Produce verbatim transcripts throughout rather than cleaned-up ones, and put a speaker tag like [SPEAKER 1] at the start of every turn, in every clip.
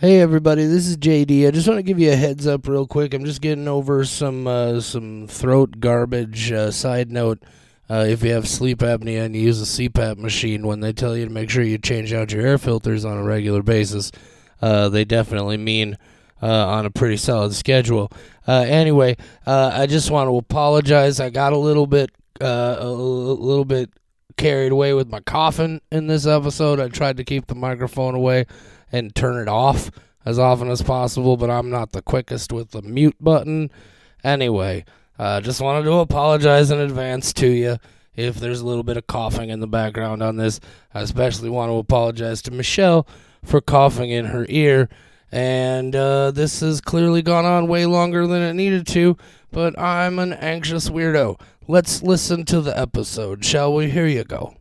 [SPEAKER 1] Hey everybody, this is J D. I just want to give you a heads up real quick. I'm just getting over some uh, some throat garbage. Uh, side note, uh, if you have sleep apnea and you use a C PAP machine, when they tell you to make sure you change out your air filters on a regular basis, uh, they definitely mean uh, on a pretty solid schedule. Uh, anyway, uh, I just want to apologize. I got a little bit uh, a little bit carried away with my coughing in this episode. I tried to keep the microphone away and turn it off as often as possible, but I'm not the quickest with the mute button. Anyway, uh, just wanted to apologize in advance to you if there's a little bit of coughing in the background on this. I especially want to apologize to Michelle for coughing in her ear, and uh, this has clearly gone on way longer than it needed to, but I'm an anxious weirdo. Let's listen to the episode, shall we? Here you go.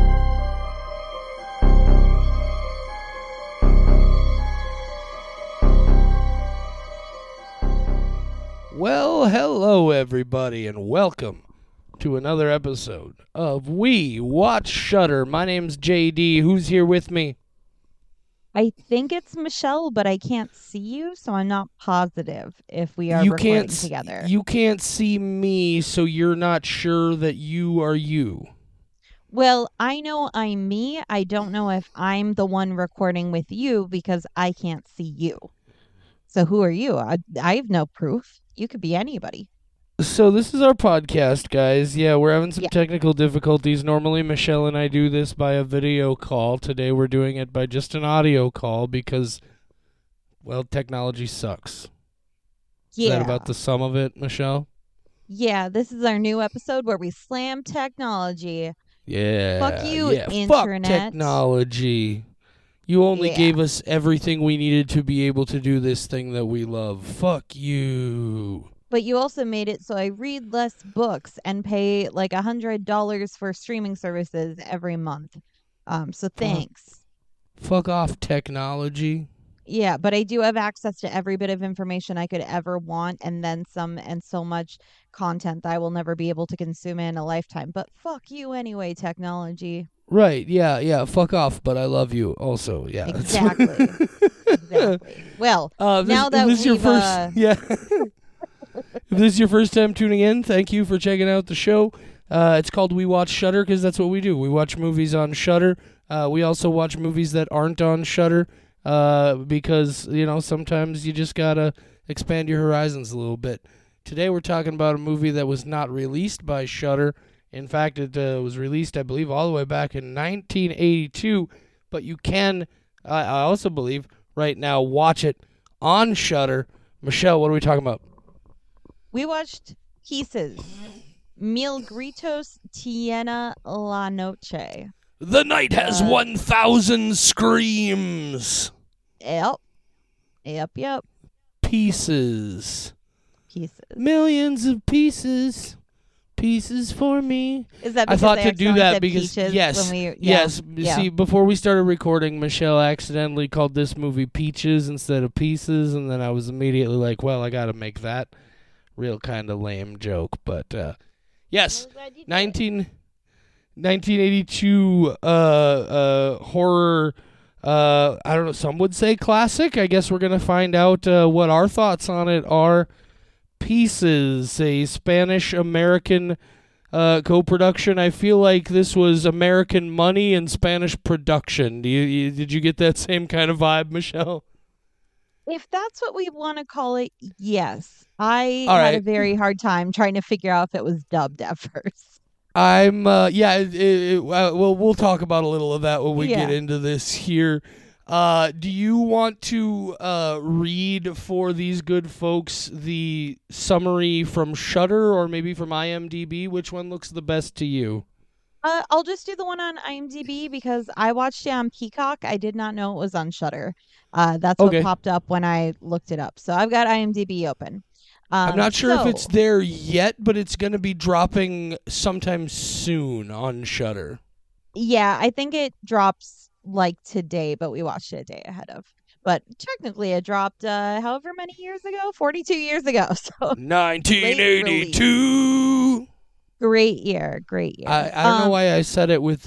[SPEAKER 1] Well, hello everybody, and welcome to another episode of We Watch Shudder. My name's J D. Who's here with me?
[SPEAKER 2] I think it's Michelle, but I can't see you, so I'm not positive if we are
[SPEAKER 1] You
[SPEAKER 2] recording
[SPEAKER 1] can't,
[SPEAKER 2] together.
[SPEAKER 1] You can't see me, so you're not sure that you are you.
[SPEAKER 2] Well, I know I'm me. I don't know if I'm the one recording with you because I can't see you. So who are you? I, I have no proof. You could be anybody.
[SPEAKER 1] So this is our podcast, guys. Yeah, we're having some
[SPEAKER 2] Yeah.
[SPEAKER 1] technical difficulties. Normally, Michelle and I do this by a video call. Today, we're doing it by just an audio call because, well, technology sucks.
[SPEAKER 2] Yeah.
[SPEAKER 1] Is that about the sum of it, Michelle?
[SPEAKER 2] Yeah, this is our new episode where we slam technology.
[SPEAKER 1] Yeah.
[SPEAKER 2] Fuck you,
[SPEAKER 1] yeah.
[SPEAKER 2] internet.
[SPEAKER 1] Fuck technology. You only
[SPEAKER 2] Yeah.
[SPEAKER 1] gave us everything we needed to be able to do this thing that we love. Fuck you.
[SPEAKER 2] But you also made it so I read less books and pay like a hundred dollars for streaming services every month. Um, so thanks.
[SPEAKER 1] Fuck off, technology.
[SPEAKER 2] Yeah, but I do have access to every bit of information I could ever want, and then some, and so much content that I will never be able to consume in a lifetime. But fuck you anyway, technology.
[SPEAKER 1] Right, yeah, yeah, fuck off, but I love you also, yeah.
[SPEAKER 2] Exactly. Exactly. Well,
[SPEAKER 1] Uh, if this,
[SPEAKER 2] now
[SPEAKER 1] if
[SPEAKER 2] that
[SPEAKER 1] this is your
[SPEAKER 2] we've,
[SPEAKER 1] first,
[SPEAKER 2] uh,
[SPEAKER 1] yeah. If this is your first time tuning in, thank you for checking out the show. Uh, it's called We Watch Shudder because that's what we do. We watch movies on Shudder. Uh, we also watch movies that aren't on Shudder uh, because, you know, sometimes you just gotta expand your horizons a little bit. Today we're talking about a movie that was not released by Shudder. In fact, it uh, was released, I believe, all the way back in nineteen eighty-two, but you can, I I also believe, right now watch it on Shudder. Michelle, what are we talking about?
[SPEAKER 2] we watched Pieces. Mil Gritos Tiene la Noche.
[SPEAKER 1] The night has
[SPEAKER 2] Uh,
[SPEAKER 1] one thousand screams.
[SPEAKER 2] Yep. Yep, yep.
[SPEAKER 1] Pieces.
[SPEAKER 2] Pieces.
[SPEAKER 1] Millions of pieces. Pieces for me.
[SPEAKER 2] Is that
[SPEAKER 1] I
[SPEAKER 2] because
[SPEAKER 1] thought
[SPEAKER 2] they
[SPEAKER 1] to do
[SPEAKER 2] accidentally
[SPEAKER 1] that
[SPEAKER 2] said
[SPEAKER 1] because,
[SPEAKER 2] peaches
[SPEAKER 1] yes,
[SPEAKER 2] when we, yeah,
[SPEAKER 1] yes.
[SPEAKER 2] yeah.
[SPEAKER 1] See, before we started recording, Michelle accidentally called this movie Peaches instead of Pieces, and then I was immediately like, well, I got to make that real kind of lame joke. But, uh, yes, nineteen, nineteen eighty-two uh, uh, horror, uh, I don't know, some would say classic. I guess we're going to find out uh, what our thoughts on it are. Pieces, a Spanish-American uh, co-production. I feel like this was American money and Spanish production. Do you, you did you get that same kind of vibe, Michelle?
[SPEAKER 2] If that's what we want to call it, yes. I
[SPEAKER 1] All
[SPEAKER 2] had a
[SPEAKER 1] right.
[SPEAKER 2] very hard time trying to figure out if it was dubbed at first.
[SPEAKER 1] I'm uh, yeah. It, it, it, uh, well, we'll talk about a little of that when we
[SPEAKER 2] Yeah.
[SPEAKER 1] get into this here. Uh, do you want to uh, read for these good folks the summary from Shudder or maybe from IMDb? Which one looks the best to you?
[SPEAKER 2] Uh, I'll just do the one on IMDb because I watched it on Peacock. I did not know it was on Shudder. Uh, that's
[SPEAKER 1] Okay.
[SPEAKER 2] what popped up when I looked it up. So I've got IMDb open. Um,
[SPEAKER 1] I'm not sure
[SPEAKER 2] so,
[SPEAKER 1] if it's there yet, but it's going to be dropping sometime soon on Shudder.
[SPEAKER 2] Yeah, I think it drops like today, but we watched it a day ahead of. But technically, it dropped uh, however many years ago, forty-two years ago. So
[SPEAKER 1] nineteen eighty-two.
[SPEAKER 2] great year, great year.
[SPEAKER 1] I, I don't
[SPEAKER 2] Um,
[SPEAKER 1] know why I said it with that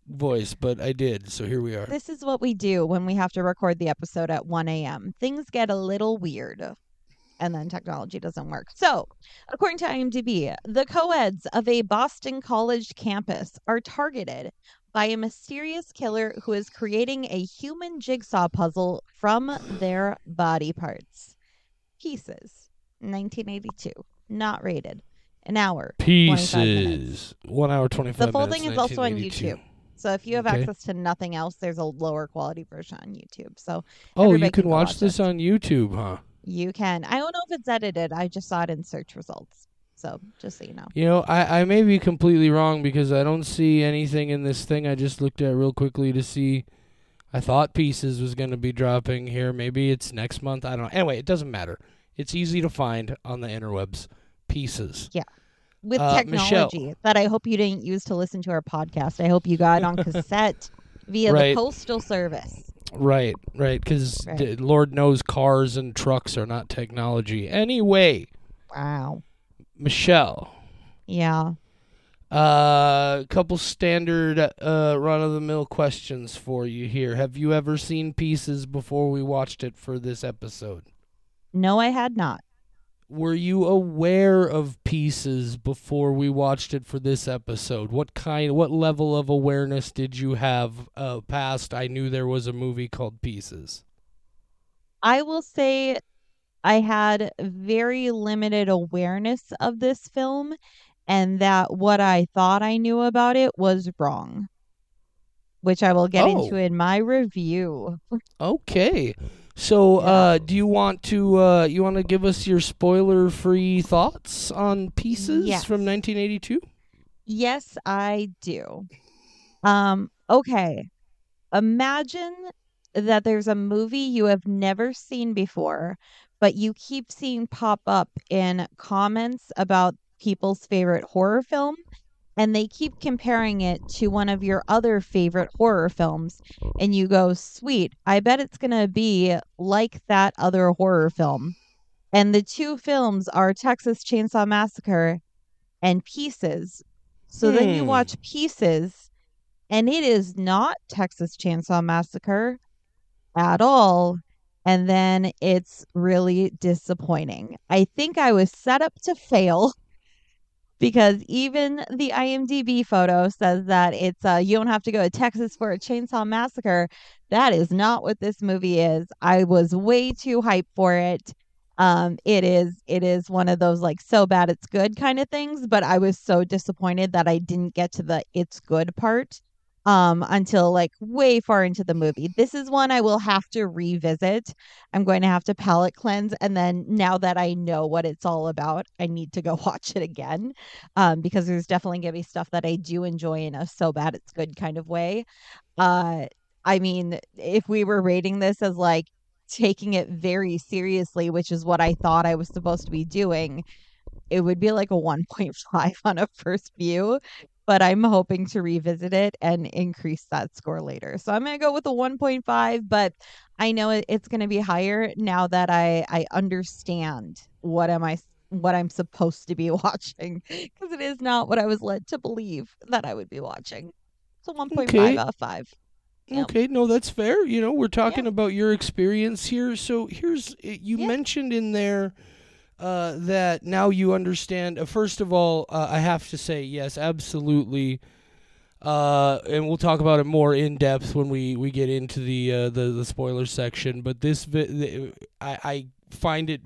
[SPEAKER 1] voice, but I did, so here we are.
[SPEAKER 2] This is what we do when we have to record the episode at one a.m. Things get a little weird, and then technology doesn't work. So, according to IMDb, the co-eds of a Boston college campus are targeted by a mysterious killer who is creating a human jigsaw puzzle from their body parts. Pieces. nineteen eighty-two. Not rated. An hour.
[SPEAKER 1] Pieces. One hour, twenty-five minutes.
[SPEAKER 2] The full thing is also on YouTube. So if you have
[SPEAKER 1] Okay.
[SPEAKER 2] access to nothing else, there's a lower quality version on YouTube. So
[SPEAKER 1] Oh,
[SPEAKER 2] everybody
[SPEAKER 1] you can
[SPEAKER 2] go
[SPEAKER 1] watch this
[SPEAKER 2] it.
[SPEAKER 1] on YouTube, huh?
[SPEAKER 2] You can. I don't know if it's edited. I just saw it in search results. So just so you know.
[SPEAKER 1] You know, I, I may be completely wrong because I don't see anything in this thing. I just looked at real quickly to see. I thought Pieces was going to be dropping here. Maybe it's next month. I don't know. Anyway, it doesn't matter. It's easy to find on the interwebs. Pieces.
[SPEAKER 2] Yeah. With
[SPEAKER 1] Uh,
[SPEAKER 2] technology
[SPEAKER 1] Michelle.
[SPEAKER 2] that I hope you didn't use to listen to our podcast. I hope you got it on cassette via
[SPEAKER 1] Right.
[SPEAKER 2] the postal service.
[SPEAKER 1] Right, right, because
[SPEAKER 2] Right.
[SPEAKER 1] Lord knows cars and trucks are not technology. Anyway,
[SPEAKER 2] Wow.
[SPEAKER 1] Michelle,
[SPEAKER 2] Yeah.
[SPEAKER 1] a uh, couple standard uh, run-of-the-mill questions for you here. Have you ever seen Pieces before we watched it for this episode?
[SPEAKER 2] No, I had not.
[SPEAKER 1] Were you aware of Pieces before we watched it for this episode? What kind, what level of awareness did you have uh, past I knew there was a movie called Pieces?
[SPEAKER 2] I will say I had very limited awareness of this film and that what I thought I knew about it was wrong, which I will get
[SPEAKER 1] Oh.
[SPEAKER 2] into in my review.
[SPEAKER 1] Okay. So,
[SPEAKER 2] Yeah.
[SPEAKER 1] uh, do you want to uh, you want to give us your spoiler-free thoughts on Pieces
[SPEAKER 2] Yes.
[SPEAKER 1] from nineteen eighty-two?
[SPEAKER 2] Yes, I do. Um, okay. Imagine that there's a movie you have never seen before, but you keep seeing pop up in comments about people's favorite horror film, and they keep comparing it to one of your other favorite horror films, and you go, sweet, I bet it's going to be like that other horror film. And the two films are Texas Chainsaw Massacre and Pieces. So then you
[SPEAKER 1] Hmm.
[SPEAKER 2] watch Pieces, and it is not Texas Chainsaw Massacre at all. And then it's really disappointing. I think I was set up to fail because even the IMDb photo says that it's uh, you don't have to go to Texas for a Chainsaw Massacre. That is not what this movie is. I was way too hyped for it. Um, it is it is one of those like so bad it's good kind of things, but I was so disappointed that I didn't get to the it's good part um until like way far into the movie. This is one I will have to revisit. I'm going to have to palate cleanse, and then now that I know what it's all about, I need to go watch it again. Um because there's definitely going to be stuff that I do enjoy in a so bad it's good kind of way. Uh I mean, if we were rating this as like taking it very seriously, which is what I thought I was supposed to be doing, it would be like a one point five on a first view, but I'm hoping to revisit it and increase that score later. So I'm going to go with a one point five, but I know it, it's going to be higher now that I I understand what am I what I'm supposed to be watching, because it is not what I was led to believe that I would be watching. So one point five
[SPEAKER 1] Okay.
[SPEAKER 2] out of five. Yep.
[SPEAKER 1] Okay, no, that's fair. You know, we're talking
[SPEAKER 2] Yeah.
[SPEAKER 1] about your experience here. So here's you
[SPEAKER 2] Yeah.
[SPEAKER 1] mentioned in there uh, that now you understand. Uh, first of all, uh, I have to say yes, absolutely. Uh, and we'll talk about it more in depth when we, we get into the uh, the the spoiler section. But this, vi- the, I I find it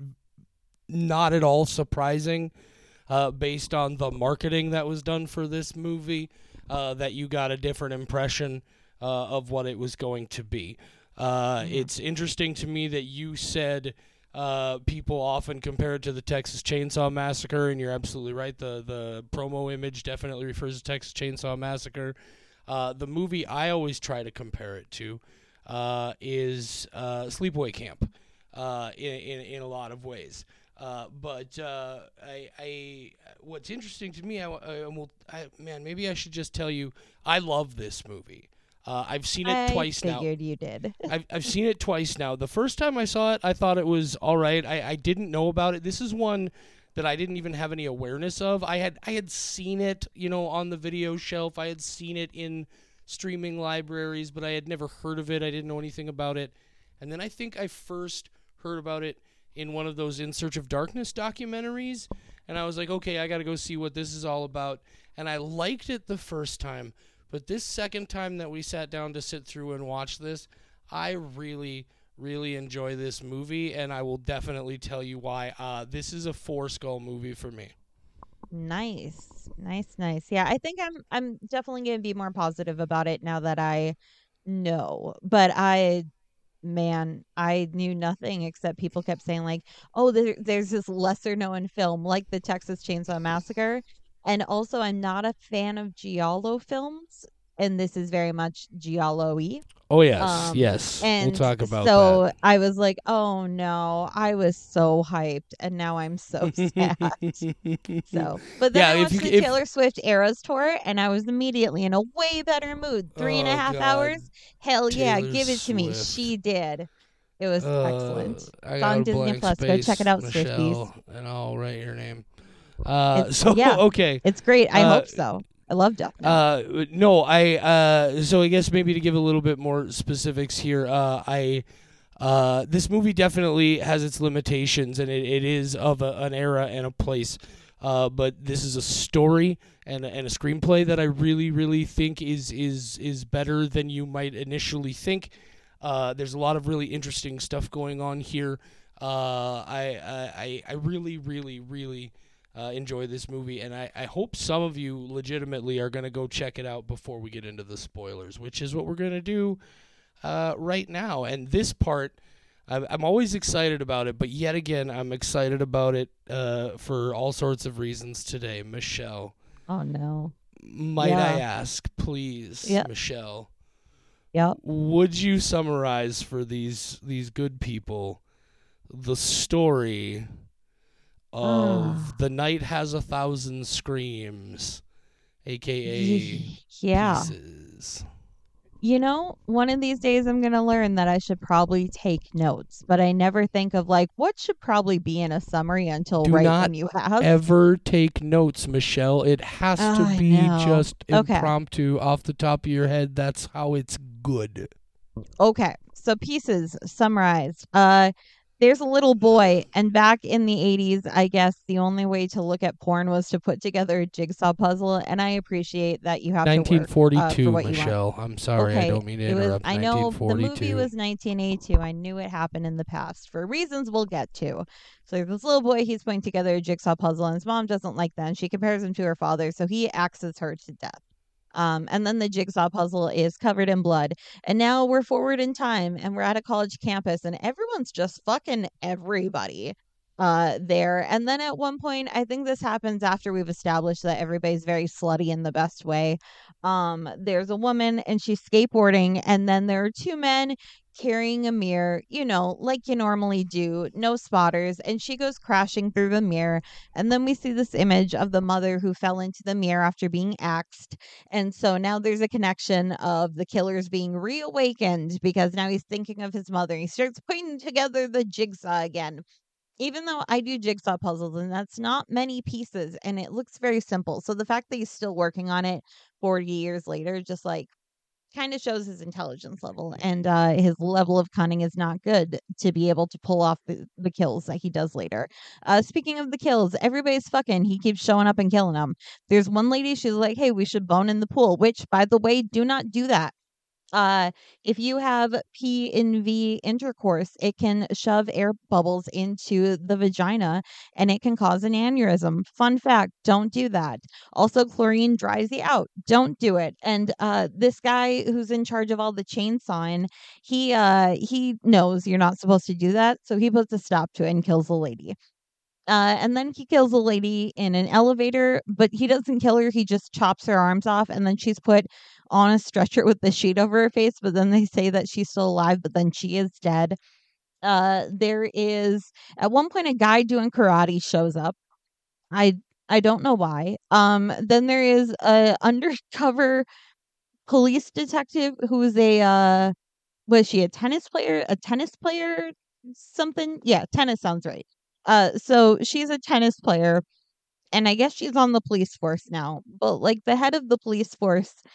[SPEAKER 1] not at all surprising, uh, based on the marketing that was done for this movie, uh, that you got a different impression uh, of what it was going to be. Uh,
[SPEAKER 2] Mhm.
[SPEAKER 1] It's interesting to me that you said uh, people often compare it to the Texas Chainsaw Massacre, and you're absolutely right. The the promo image definitely refers to Texas Chainsaw Massacre. Uh, the movie I always try to compare it to uh, is uh, Sleepaway Camp uh, in, in in a lot of ways. Uh, but uh, I, I, what's interesting to me, I, I, will, I, man, maybe I should just tell you, I love this movie. Uh, I've seen it
[SPEAKER 2] I
[SPEAKER 1] twice now.
[SPEAKER 2] figured you did.
[SPEAKER 1] I've I've seen it twice now. The first time I saw it, I thought it was all right. I, I didn't know about it. This is one that I didn't even have any awareness of. I had I had seen it, you know, on the video shelf. I had seen it in streaming libraries, but I had never heard of it. I didn't know anything about it. And then I think I first heard about it in one of those In Search of Darkness documentaries. And I was like, okay, I got to go see what this is all about. And I liked it the first time. But this second time that we sat down to sit through and watch this, I really, really enjoy this movie. And I will definitely tell you why. Uh, this is a Four Skull movie for me.
[SPEAKER 2] Nice. Nice, nice. Yeah, I think I'm I'm definitely going to be more positive about it now that I know. But I man, I knew nothing except people kept saying like, "Oh, there, there's this lesser known film like the Texas Chainsaw Massacre." And also I'm not a fan of giallo films, and this is very much giallo-y.
[SPEAKER 1] Oh, yes,
[SPEAKER 2] Um,
[SPEAKER 1] yes.
[SPEAKER 2] and
[SPEAKER 1] We'll talk about
[SPEAKER 2] so
[SPEAKER 1] that.
[SPEAKER 2] I was like, "Oh no, I was so hyped and now I'm so sad." So, but then
[SPEAKER 1] Yeah,
[SPEAKER 2] I
[SPEAKER 1] if
[SPEAKER 2] watched
[SPEAKER 1] you
[SPEAKER 2] the
[SPEAKER 1] if
[SPEAKER 2] Taylor Swift Eras tour and I was immediately in a way better mood. Three and a
[SPEAKER 1] oh
[SPEAKER 2] half
[SPEAKER 1] god,
[SPEAKER 2] hours? Hell yeah,
[SPEAKER 1] Taylor
[SPEAKER 2] give it to me.
[SPEAKER 1] Swift.
[SPEAKER 2] She did. It was
[SPEAKER 1] Uh,
[SPEAKER 2] excellent.
[SPEAKER 1] I
[SPEAKER 2] It's
[SPEAKER 1] got
[SPEAKER 2] on
[SPEAKER 1] a
[SPEAKER 2] Disney
[SPEAKER 1] blank
[SPEAKER 2] Plus. Go check it
[SPEAKER 1] space,
[SPEAKER 2] out, Swifties.
[SPEAKER 1] Michelle, and I'll write your name. Uh,
[SPEAKER 2] It's
[SPEAKER 1] so
[SPEAKER 2] yeah,
[SPEAKER 1] okay.
[SPEAKER 2] it's great. I
[SPEAKER 1] Uh,
[SPEAKER 2] hope so. I love Death Note.
[SPEAKER 1] Uh, no, I uh, so I guess maybe to give a little bit more specifics here, uh, I uh, this movie definitely has its limitations, and it, it is of a, an era and a place. Uh, but this is a story and a, and a screenplay that I really, really think is is is better than you might initially think. Uh, there's a lot of really interesting stuff going on here. Uh, I, I I really, really, really. Uh, enjoy this movie, and I, I hope some of you legitimately are going to go check it out before we get into the spoilers, which is what we're going to do uh, right now. And this part, I'm, I'm always excited about it, but yet again, I'm excited about it uh, for all sorts of reasons today. Michelle,
[SPEAKER 2] Oh no.
[SPEAKER 1] might
[SPEAKER 2] Yeah.
[SPEAKER 1] I ask, please,
[SPEAKER 2] Yeah.
[SPEAKER 1] Michelle,
[SPEAKER 2] Yep.
[SPEAKER 1] would you summarize for these these good people the story of
[SPEAKER 2] Ah.
[SPEAKER 1] The Night Has a Thousand Screams, aka
[SPEAKER 2] Ye- Yeah.
[SPEAKER 1] Pieces?
[SPEAKER 2] You know, one of these days I'm going to learn that I should probably take notes, but I never think of like what should probably be in a summary until
[SPEAKER 1] Do
[SPEAKER 2] right
[SPEAKER 1] not
[SPEAKER 2] when you have.
[SPEAKER 1] Ever take notes, Michelle. It has to
[SPEAKER 2] I
[SPEAKER 1] be
[SPEAKER 2] know.
[SPEAKER 1] just
[SPEAKER 2] Okay.
[SPEAKER 1] impromptu off the top of your head. That's how it's good.
[SPEAKER 2] Okay, so pieces summarized. Uh, there's a little boy, and back in the eighties, I guess the only way to look at porn was to put together a jigsaw puzzle, and I appreciate that you have to work uh, for
[SPEAKER 1] nineteen forty-two,
[SPEAKER 2] what you want.
[SPEAKER 1] Michelle. I'm sorry, I
[SPEAKER 2] Okay,
[SPEAKER 1] don't mean to
[SPEAKER 2] it was.
[SPEAKER 1] interrupt.
[SPEAKER 2] I know the movie
[SPEAKER 1] nineteen forty-two.
[SPEAKER 2] was nineteen eighty-two. I knew it happened in the past for reasons we'll get to. So there's this little boy. He's putting together a jigsaw puzzle, and his mom doesn't like that. And she compares him to her father, so he axes her to death. Um, and then the jigsaw puzzle is covered in blood. And now we're forward in time and we're at a college campus and everyone's just fucking everybody uh there. And then at one point, I think this happens after we've established that everybody's very slutty in the best way. Um, there's a woman and she's skateboarding, and then there are two men carrying a mirror, you know, like you normally do, no spotters, and she goes crashing through the mirror. And then we see this image of the mother who fell into the mirror after being axed. And so now there's a connection of the killer's being reawakened because now he's thinking of his mother. He starts putting together the jigsaw again. Even though I do jigsaw puzzles and that's not many pieces and it looks very simple. So the fact that he's still working on it forty years later just like kind of shows his intelligence level, and uh, his level of cunning is not good to be able to pull off the, the kills that he does later. Uh, speaking of the kills, everybody's fucking. He keeps showing up and killing them. There's one lady, she's like, hey, we should bone in the pool, which, by the way, do not do that. Uh, if you have P and V intercourse, it can shove air bubbles into the vagina and it can cause an aneurysm. Fun fact, don't do that. Also, chlorine dries you out. Don't do it. And uh, this guy who's in charge of all the chainsawing, he uh, he knows you're not supposed to do that, so he puts a stop to it and kills the lady. Uh, and then he kills a lady in an elevator, but he doesn't kill her. He just chops her arms off, and then she's put on a stretcher with the sheet over her face. But then they say that she's still alive, but then she is dead. Uh, there is at one point a guy doing karate shows up. I I don't know why. Um, then there is a undercover police detective who is a uh, was she a tennis player? A tennis player? Something? Yeah, tennis sounds right. Uh, so she's a tennis player, and I guess she's on the police force now. But like the head of the police force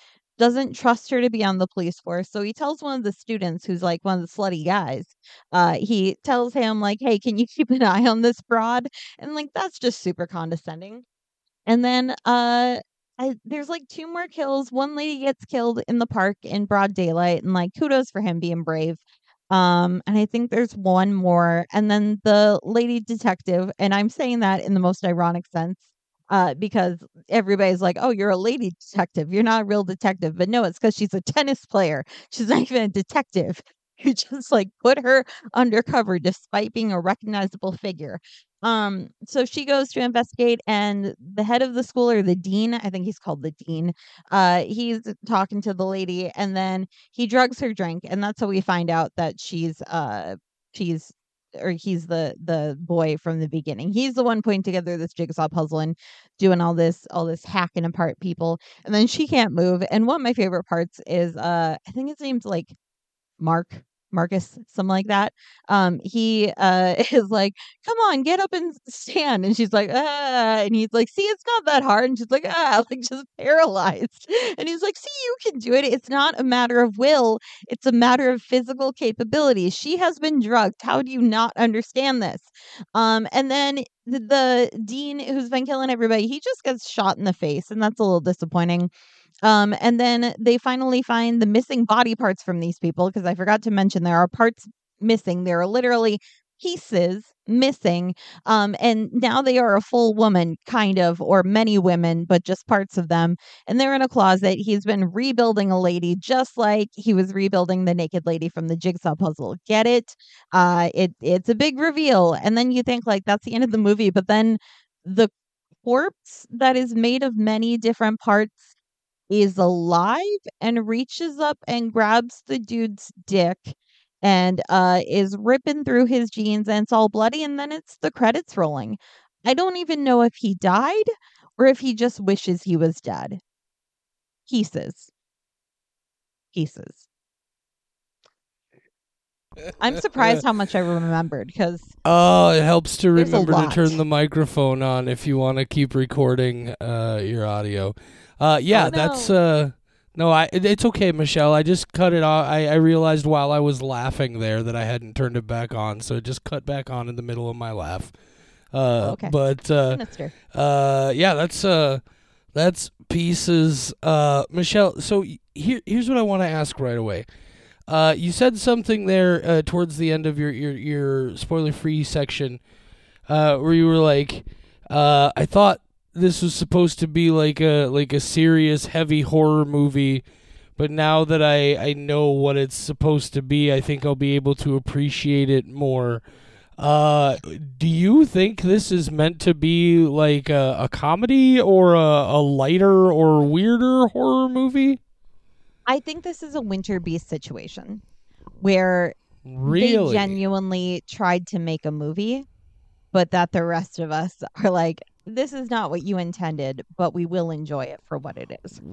[SPEAKER 2] doesn't trust her to be on the police force. So he tells one of the students who's like one of the slutty guys, uh, he tells him like, hey, can you keep an eye on this broad? And like, that's just super condescending. And then uh I, there's like two more kills. One lady gets killed in the park in broad daylight, and like kudos for him being brave. Um, and I think there's one more, and then the lady detective, and I'm saying that in the most ironic sense, uh, because everybody's like, "Oh, you're a lady detective. You're not a real detective." But no, it's because she's a tennis player. She's not even a detective. You just like put her undercover despite being a recognizable figure. Um, so she goes to investigate, and the head of the school, or the dean, I think he's called the dean, uh, he's talking to the lady, and then he drugs her drink, and that's how we find out that she's uh she's or he's the the boy from the beginning. He's the one putting together this jigsaw puzzle and doing all this all this hacking apart people, and then she can't move. And one of my favorite parts is uh I think his name's like Mark, Marcus, something like that. Um, he uh is like, "Come on, get up and stand." And she's like, "Ah," and he's like, "See, it's not that hard." And she's like, "Ah," like just paralyzed. And he's like, "See, you can do it. It's not a matter of will, it's a matter of physical capability. She has been drugged. How do you not understand this?" Um, and then the, the dean who's been killing everybody, he just gets shot in the face, and that's a little disappointing. Um, and then they finally find the missing body parts from these people, because I forgot to mention there are parts missing. There are literally pieces missing. Um, and now they are a full woman, kind of, or many women, but just parts of them. And they're in a closet. He's been rebuilding a lady just like he was rebuilding the naked lady from the jigsaw puzzle. Get it? Uh, it it's a big reveal. And then you think like that's the end of the movie, but then the corpse that is made of many different parts is alive and reaches up and grabs the dude's dick and uh is ripping through his jeans, and it's all bloody, and then it's the credits rolling. I don't even know if he died or if he just wishes he was dead. Pieces. Pieces. I'm surprised how much I remembered, because
[SPEAKER 1] Oh, it helps to
[SPEAKER 2] There's a
[SPEAKER 1] remember to
[SPEAKER 2] lot.
[SPEAKER 1] turn the microphone on if you want to keep recording uh, your audio. Uh, yeah,
[SPEAKER 2] Oh, no.
[SPEAKER 1] that's uh, no, I it- it's okay, Michelle. I just cut it off. I, I realized while I was laughing there that I hadn't turned it back on, so it just cut back on in the middle of my laugh. Uh,
[SPEAKER 2] Okay.
[SPEAKER 1] But uh,
[SPEAKER 2] Sinister.
[SPEAKER 1] uh, yeah, that's uh, that's pieces. Uh, Michelle. So y- here here's what I want to ask right away. Uh, you said something there uh, towards the end of your your, your spoiler free section, uh, where you were like, uh, "I thought this was supposed to be like a like a serious, heavy horror movie, but now that I I know what it's supposed to be, I think I'll be able to appreciate it more." Uh, do you think this is meant to be like a, a comedy or a, a lighter or weirder horror movie?
[SPEAKER 2] I think this is a Winter Beast situation where
[SPEAKER 1] Really?
[SPEAKER 2] they genuinely tried to make a movie, but that the rest of us are like, this is not what you intended, but we will enjoy it for what it is.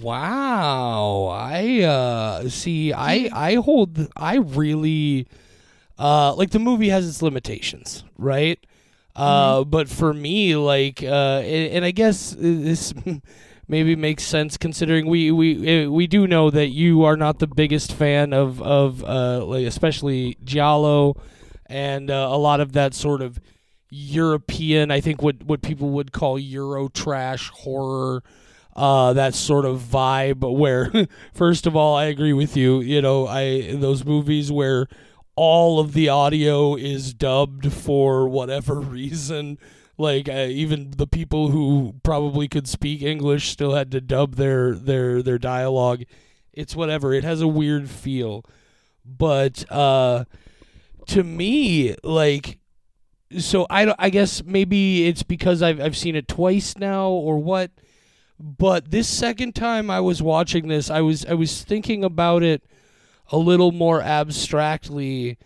[SPEAKER 1] Wow. I uh see I I hold I really uh like the movie has its limitations, right? Uh but for me like uh and, and I guess this maybe makes sense considering we we uh, we do know that you are not the biggest fan of of uh like especially Giallo and uh, a lot of that sort of European, I think what what people would call Euro trash horror, uh, that sort of vibe. Where, first of all, I agree with you. You know, I those movies where all of the audio is dubbed for whatever reason. Like uh, even the people who probably could speak English still had to dub their their their dialogue. It's whatever. It has a weird feel, but uh, to me, like so I, I guess maybe it's because I've I've seen it twice now or what, but this second time I was watching this, I was I was thinking about it a little more abstractly,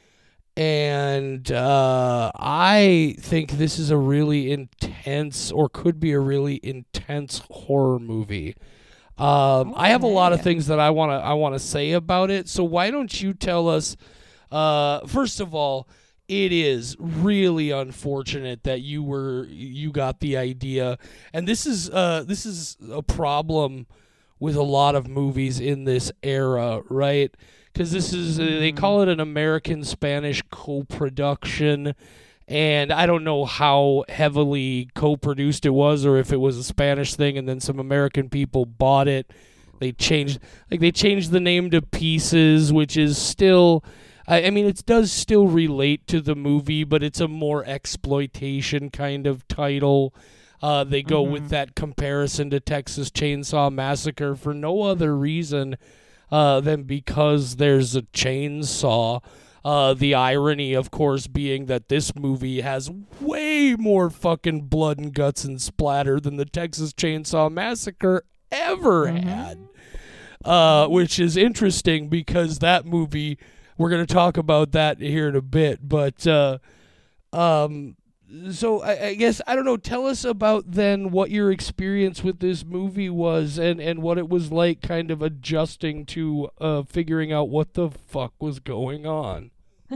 [SPEAKER 1] and uh, I think this is a really intense, or could be a really intense horror movie. Um, I have a lot of
[SPEAKER 2] Okay.
[SPEAKER 1] things that I wanna I wanna say about it. So why don't you tell us? Uh, first of all, it is really unfortunate that you were you got the idea, and this is uh this is a problem with a lot of movies in this era, right? Because this is, uh, they call it an American-Spanish co-production, and I don't know how heavily co-produced it was, or if it was a Spanish thing and then some American people bought it. They changed, like they changed the name to Pieces, which is still, I, I mean, it does still relate to the movie, but it's a more exploitation kind of title. Uh, they go
[SPEAKER 2] Mm-hmm.
[SPEAKER 1] with that comparison to Texas Chainsaw Massacre for no other reason uh, than because there's a chainsaw. Uh, the irony, of course, being that this movie has way more fucking blood and guts and splatter than the Texas Chainsaw Massacre ever
[SPEAKER 2] Mhm.
[SPEAKER 1] had. Uh, which is interesting because that movie, we're going to talk about that here in a bit. But, uh, um, so I, I guess, I don't know, tell us about then what your experience with this movie was and, and what it was like kind of adjusting to uh, figuring out what the fuck was going on.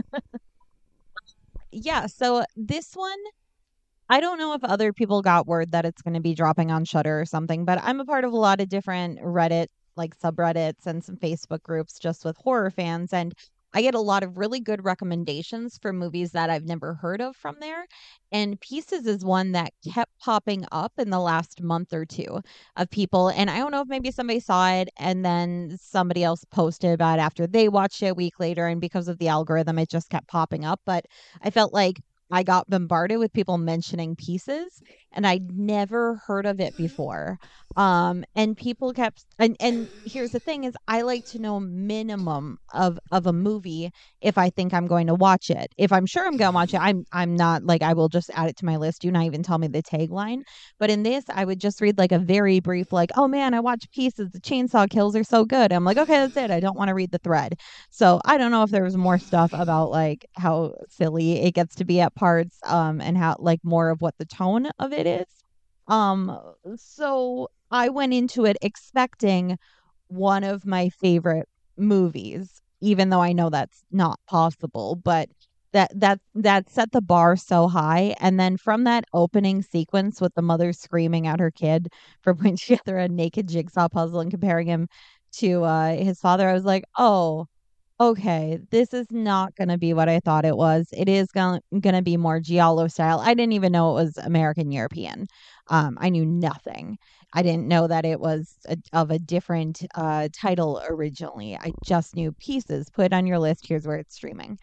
[SPEAKER 2] Yeah, so this one, I don't know if other people got word that it's going to be dropping on Shudder or something, but I'm a part of a lot of different Reddit, like subreddits and some Facebook groups just with horror fans. And I get a lot of really good recommendations for movies that I've never heard of from there. And Pieces is one that kept popping up in the last month or two of people. And I don't know if maybe somebody saw it and then somebody else posted about it after they watched it a week later. And because of the algorithm, it just kept popping up. But I felt like I got bombarded with people mentioning Pieces, and I'd never heard of it before. Um, and people kept and and here's the thing is I like to know minimum of of a movie if I think I'm going to watch it. If I'm sure I'm going to watch it, I'm I'm not like I will just add it to my list. Do not even tell me the tagline. But in this, I would just read like a very brief like, "Oh man, I watched Pieces. The chainsaw kills are so good." I'm like, "Okay, that's it. I don't want to read the thread." So I don't know if there was more stuff about like how silly it gets to be at parts, um, and how like more of what the tone of it is. Um, so I went into it expecting one of my favorite movies, even though I know that's not possible, but that that that set the bar so high. And then from that opening sequence with the mother screaming at her kid for putting together a naked jigsaw puzzle and comparing him to uh, his father, I was like, oh, okay, this is not going to be what I thought it was. It is going to be more giallo style. I didn't even know it was American European. Um, I knew nothing. I didn't know that it was a, of a different uh, title originally. I just knew Pieces. Put it on your list. Here's where it's streaming.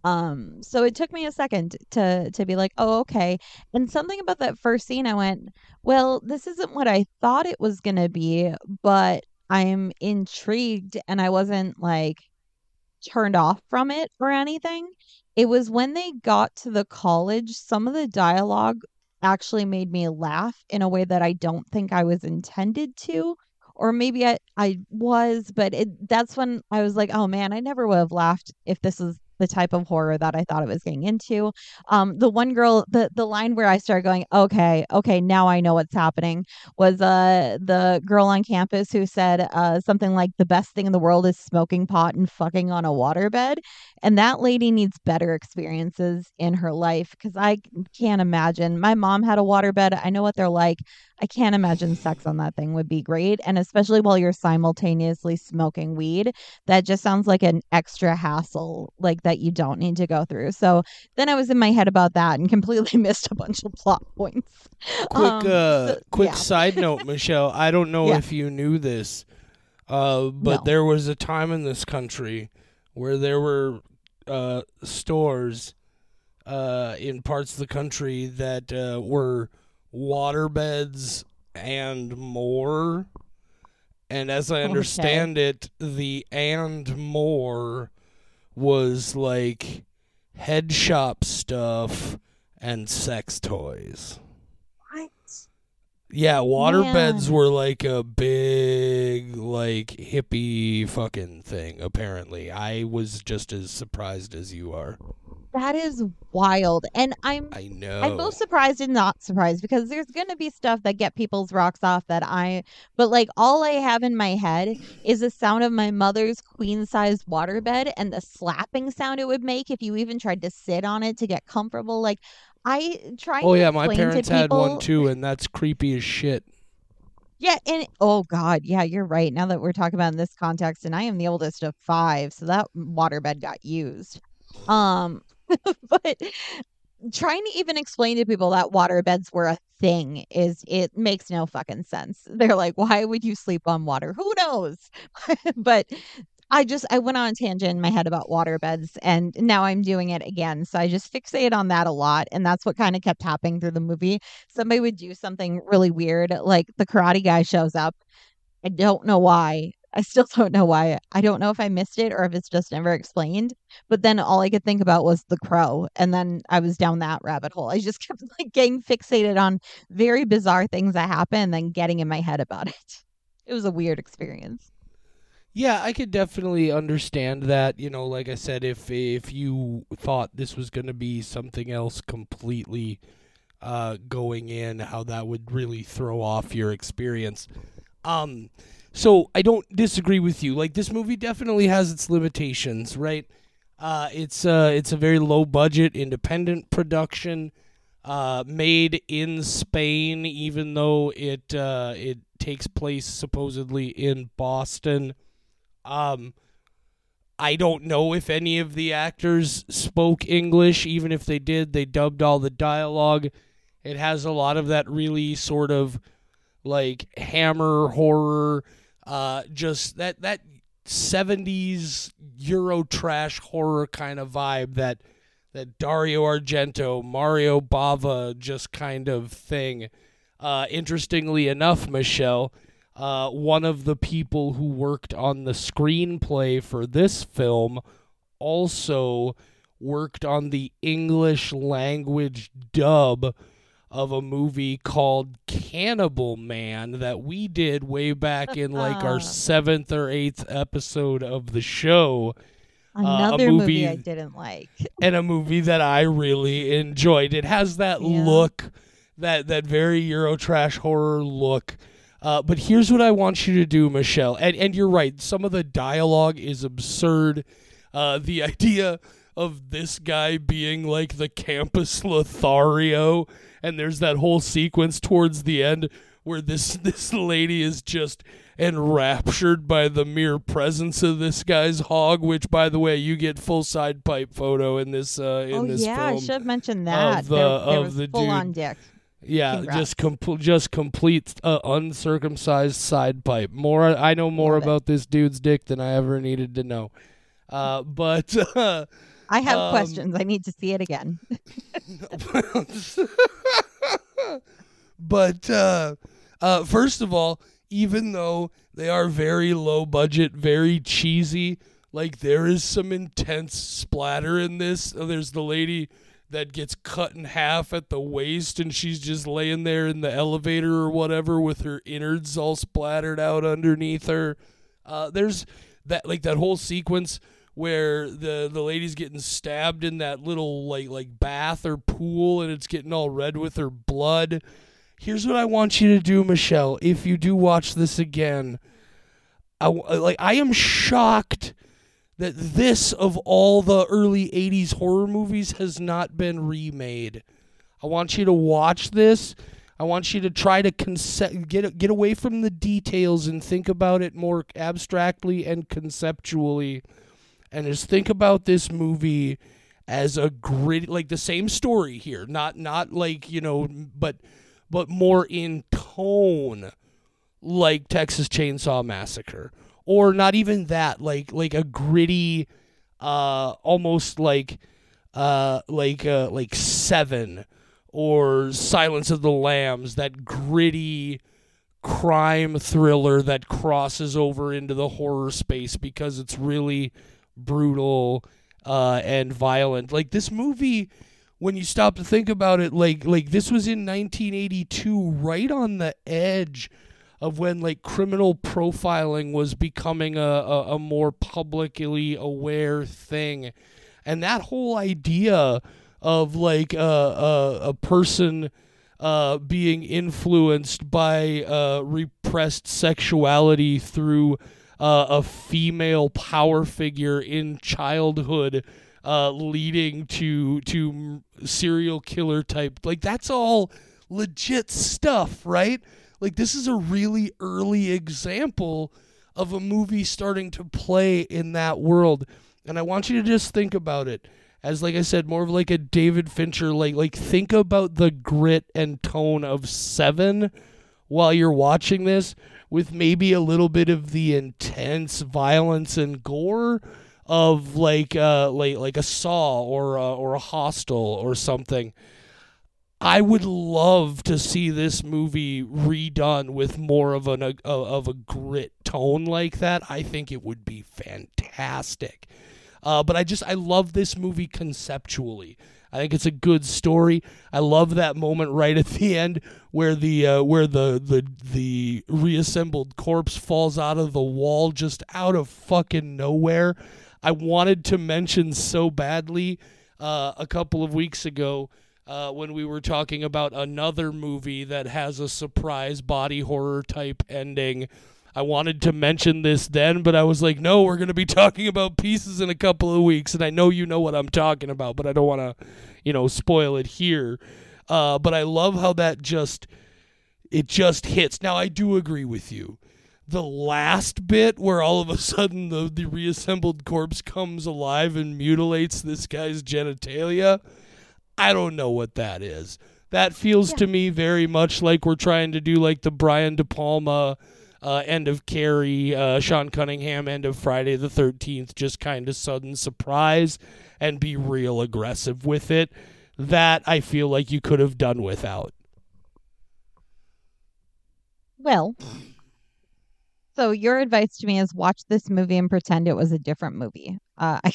[SPEAKER 2] Um, so it took me a second to to be like, oh, okay. And something about that first scene, I went, well, this isn't what I thought it was going to be, but I'm intrigued, and I wasn't like turned off from it or anything. It was when they got to the college, some of the dialogue actually made me laugh in a way that I don't think I was intended to. Or maybe I, I was, but it, that's when I was like, oh man, I never would have laughed if this was the type of horror that I thought it was getting into. Um, the one girl, the the line where I started going, okay, okay, now I know what's happening, was uh the girl on campus who said uh something like the best thing in the world is smoking pot and fucking on a waterbed. And that lady needs better experiences in her life because I can't imagine. My mom had a waterbed. I know what they're like. I can't imagine sex on that thing would be great. And especially while you're simultaneously smoking weed, that just sounds like an extra hassle, like that you don't need to go through. So then I was in my head about that and completely missed a bunch of plot points.
[SPEAKER 1] Quick,
[SPEAKER 2] Um,
[SPEAKER 1] uh,
[SPEAKER 2] so-
[SPEAKER 1] quick
[SPEAKER 2] yeah.
[SPEAKER 1] side note, Michelle. I don't know
[SPEAKER 2] Yeah.
[SPEAKER 1] if you knew this, uh, but
[SPEAKER 2] No.
[SPEAKER 1] there was a time in this country where there were uh, stores uh, in parts of the country that uh, were waterbeds and more. And as I understand it, the and more was like head shop stuff and sex toys.
[SPEAKER 2] What?
[SPEAKER 1] Yeah, waterbeds
[SPEAKER 2] Man.
[SPEAKER 1] were like a big, like, hippie fucking thing, apparently. I was just as surprised as you are.
[SPEAKER 2] That is wild. And I'm
[SPEAKER 1] I know.
[SPEAKER 2] I'm both surprised and not surprised because there's going to be stuff that get people's rocks off that I, but like all I have in my head is the sound of my mother's queen size waterbed and the slapping sound it would make if you even tried to sit on it to get comfortable. Like I try
[SPEAKER 1] Oh,
[SPEAKER 2] to
[SPEAKER 1] yeah, my
[SPEAKER 2] explain
[SPEAKER 1] parents
[SPEAKER 2] to
[SPEAKER 1] had one
[SPEAKER 2] people,
[SPEAKER 1] too, and that's creepy as shit.
[SPEAKER 2] Yeah, and oh god, yeah, you're right. Now that we're talking about in this context, and I am the oldest of five, so that waterbed got used. Um, but trying to even explain to people that waterbeds were a thing is it makes no fucking sense. They're like, why would you sleep on water? Who knows? But I just I went on a tangent in my head about waterbeds and now I'm doing it again. So I just fixate on that a lot. And that's what kind of kept happening through the movie. Somebody would do something really weird, like the karate guy shows up. I don't know why. I still don't know why. I don't know if I missed it or if it's just never explained. But then all I could think about was the crow. And then I was down that rabbit hole. I just kept like getting fixated on very bizarre things that happen and then getting in my head about it. It was a weird experience.
[SPEAKER 1] Yeah, I could definitely understand that. You know, like I said, if if you thought this was going to be something else completely uh, going in, how that would really throw off your experience. Um, so I don't disagree with you. Like, this movie definitely has its limitations, right? Uh, it's uh, it's a very low budget independent production, uh, made in Spain, even though it uh, it takes place supposedly in Boston. Um, I don't know if any of the actors spoke English. Even if they did, they dubbed all the dialogue. It has a lot of that really sort of like Hammer horror, uh, just that that seventies Euro trash horror kind of vibe that that Dario Argento, Mario Bava just kind of thing. Uh, interestingly enough, Michelle, uh, one of the people who worked on the screenplay for this film also worked on the English language dub of a movie called Cannibal Man that we did way back in like our seventh or eighth episode of the show.
[SPEAKER 2] Another
[SPEAKER 1] uh,
[SPEAKER 2] movie,
[SPEAKER 1] movie
[SPEAKER 2] I didn't like.
[SPEAKER 1] And a movie that I really enjoyed. It has that
[SPEAKER 2] Yeah.
[SPEAKER 1] look, that, that very Eurotrash horror look. Uh, but here's what I want you to do, Michelle. And, and you're right, some of the dialogue is absurd. Uh, the idea of this guy being like the campus Lothario, and there's that whole sequence towards the end where this this lady is just enraptured by the mere presence of this guy's hog, which, by the way, you get full side pipe photo in this uh, in
[SPEAKER 2] oh
[SPEAKER 1] this
[SPEAKER 2] yeah, I
[SPEAKER 1] film.
[SPEAKER 2] should have mentioned that.
[SPEAKER 1] Of the,
[SPEAKER 2] there, there
[SPEAKER 1] of
[SPEAKER 2] was
[SPEAKER 1] the
[SPEAKER 2] full
[SPEAKER 1] dude.
[SPEAKER 2] on dick.
[SPEAKER 1] Yeah,
[SPEAKER 2] Congrats.
[SPEAKER 1] just com- just complete uh, uncircumcised side pipe. More, I know more
[SPEAKER 2] Love it.
[SPEAKER 1] about this dude's dick than I ever needed to know. Uh, but uh,
[SPEAKER 2] I have
[SPEAKER 1] um,
[SPEAKER 2] questions. I need to see it again.
[SPEAKER 1] But uh, uh, first of all, even though they are very low budget, very cheesy, like there is some intense splatter in this. There's the lady that gets cut in half at the waist, and she's just laying there in the elevator or whatever with her innards all splattered out underneath her. Uh, there's that like that whole sequence where the the lady's getting stabbed in that little like like bath or pool, and it's getting all red with her blood. Here's what I want you to do, Michelle. If you do watch this again, I like I am shocked that this, of all the early eighties horror movies, has not been remade. I want you to watch this. I want you to try to conce- get get away from the details and think about it more abstractly and conceptually. And just think about this movie as a gritty, like the same story here. Not not like, you know, but but more in tone, like Texas Chainsaw Massacre. Or not even that, like like a gritty, uh, almost like uh, like uh, like Seven or Silence of the Lambs, that gritty crime thriller that crosses over into the horror space because it's really brutal uh, and violent. Like this movie, when you stop to think about it, like like this was in nineteen eighty-two, right on the edge of when like criminal profiling was becoming a, a, a more publicly aware thing. And that whole idea of like uh, a, a person uh, being influenced by uh, repressed sexuality through uh, a female power figure in childhood uh, leading to to serial killer type, like that's all legit stuff, right? Like, this is a really early example of a movie starting to play in that world. And I want you to just think about it as, like I said, more of like a David Fincher, like, like think about the grit and tone of Seven while you're watching this, with maybe a little bit of the intense violence and gore of like uh like like a Saw or a, or a Hostel or something. I would love to see this movie redone with more of an a, of a grit tone like that. I think it would be fantastic. Uh, but I just I love this movie conceptually. I think it's a good story. I love that moment right at the end where the uh, where the, the the reassembled corpse falls out of the wall just out of fucking nowhere. I wanted to mention so badly uh, a couple of weeks ago uh, when we were talking about another movie that has a surprise body horror type ending. I wanted to mention this then, but I was like, no, we're going to be talking about Pieces in a couple of weeks, and I know you know what I'm talking about, but I don't want to, you know, spoil it here. Uh, but I love how that just, it just hits. Now, I do agree with you. The last bit where all of a sudden the, the reassembled corpse comes alive and mutilates this guy's genitalia, I don't know what that is. That feels
[SPEAKER 2] Yeah.
[SPEAKER 1] to me very much like we're trying to do like the Brian De Palma Uh, end of Carrie, uh, Sean Cunningham, end of Friday the thirteenth, just kind of sudden surprise and be real aggressive with it. That I feel like you could have done without.
[SPEAKER 2] Well, so your advice to me is watch this movie and pretend it was a different movie. Uh, I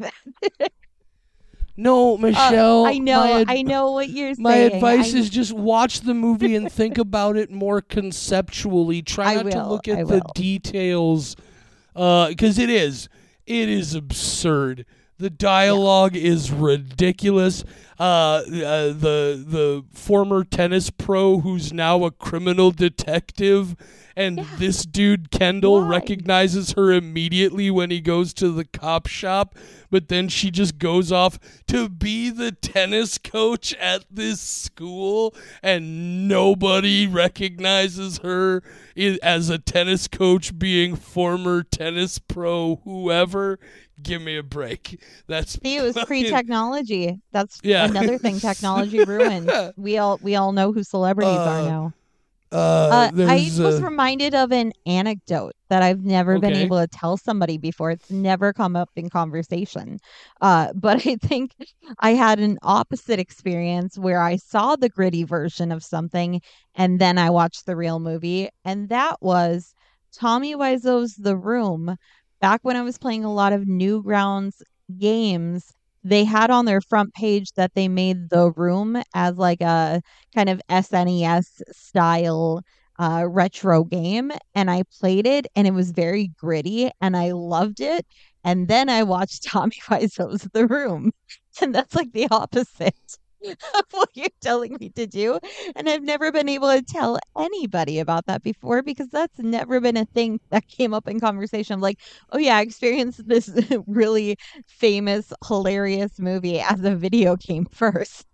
[SPEAKER 1] No, Michelle.
[SPEAKER 2] Uh, I know,
[SPEAKER 1] my ad-
[SPEAKER 2] I know what you're
[SPEAKER 1] My
[SPEAKER 2] saying.
[SPEAKER 1] advice
[SPEAKER 2] I,
[SPEAKER 1] is just watch the movie and think about it more conceptually. Try
[SPEAKER 2] I
[SPEAKER 1] not to
[SPEAKER 2] will,
[SPEAKER 1] look
[SPEAKER 2] I
[SPEAKER 1] at the
[SPEAKER 2] will.
[SPEAKER 1] details, because it is, it is absurd. The dialogue is ridiculous. Uh, uh, the the former tennis pro who's now a criminal detective, and
[SPEAKER 2] Yeah.
[SPEAKER 1] this dude Kendall
[SPEAKER 2] Why?
[SPEAKER 1] recognizes her immediately when he goes to the cop shop, but then she just goes off to be the tennis coach at this school, and nobody recognizes her i- as a tennis coach being former tennis pro whoever. Give me a break. That's
[SPEAKER 2] See, it was
[SPEAKER 1] fucking-
[SPEAKER 2] pre-technology. That's
[SPEAKER 1] Yeah.
[SPEAKER 2] another thing technology ruined. We all we all know who celebrities are
[SPEAKER 1] Uh,
[SPEAKER 2] now.
[SPEAKER 1] Uh,
[SPEAKER 2] Uh, I
[SPEAKER 1] there's,
[SPEAKER 2] was
[SPEAKER 1] uh,
[SPEAKER 2] reminded of an anecdote that I've never been
[SPEAKER 1] Okay.
[SPEAKER 2] able to tell somebody before. It's never come up in conversation. Uh, but I think I had an opposite experience where I saw the gritty version of something and then I watched the real movie. And that was Tommy Wiseau's The Room. Back when I was playing a lot of Newgrounds games, they had on their front page that they made The Room as like a kind of S N E S style uh, retro game. And I played it and it was very gritty and I loved it. And then I watched Tommy Wiseau's The Room. And that's like the opposite of what you're telling me to do. And I've never been able to tell anybody about that before because that's never been a thing that came up in conversation. Like, oh yeah, I experienced this really famous, hilarious movie as a video game first.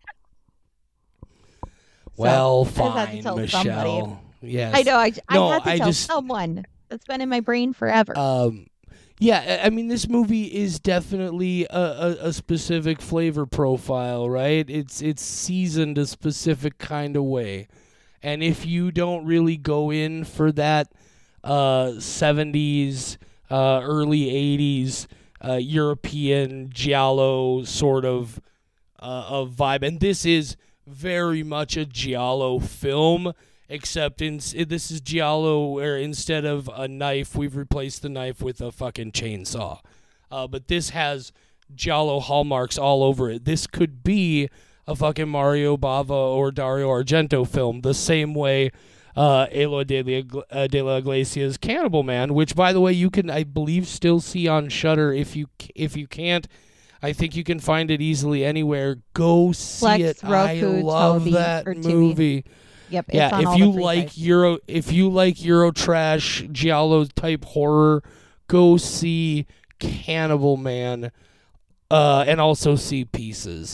[SPEAKER 1] Well,
[SPEAKER 2] So, I just had to
[SPEAKER 1] fine,
[SPEAKER 2] tell
[SPEAKER 1] Michelle.
[SPEAKER 2] somebody.
[SPEAKER 1] Yes.
[SPEAKER 2] I know. I, I
[SPEAKER 1] No,
[SPEAKER 2] had to
[SPEAKER 1] I
[SPEAKER 2] tell
[SPEAKER 1] just-
[SPEAKER 2] someone. That's been in my brain forever.
[SPEAKER 1] Um, yeah, I I mean, this movie is definitely a, a, a specific flavor profile, right? It's it's seasoned a specific kind of way, and if you don't really go in for that uh, seventies, uh, early eighties uh, European giallo sort of uh, of vibe, and this is very much a giallo film. Except in this is giallo, where instead of a knife, we've replaced the knife with a fucking chainsaw. Uh, but this has giallo hallmarks all over it. This could be a fucking Mario Bava or Dario Argento film, the same way uh, Eloy de la, uh, de la Iglesia's Cannibal Man, which, by the way, you can, I believe, still see on Shudder. If you if you can't, I think you can find it easily anywhere. Go see
[SPEAKER 2] Plex,
[SPEAKER 1] it. I
[SPEAKER 2] Roku,
[SPEAKER 1] love
[SPEAKER 2] Tubi,
[SPEAKER 1] that
[SPEAKER 2] or Tubi.
[SPEAKER 1] movie.
[SPEAKER 2] Yep. It's
[SPEAKER 1] Yeah,
[SPEAKER 2] on all
[SPEAKER 1] if
[SPEAKER 2] the
[SPEAKER 1] you
[SPEAKER 2] free
[SPEAKER 1] like
[SPEAKER 2] sites.
[SPEAKER 1] Euro, if you like Euro trash, giallo type horror, go see Cannibal Man, uh, and also see Pieces.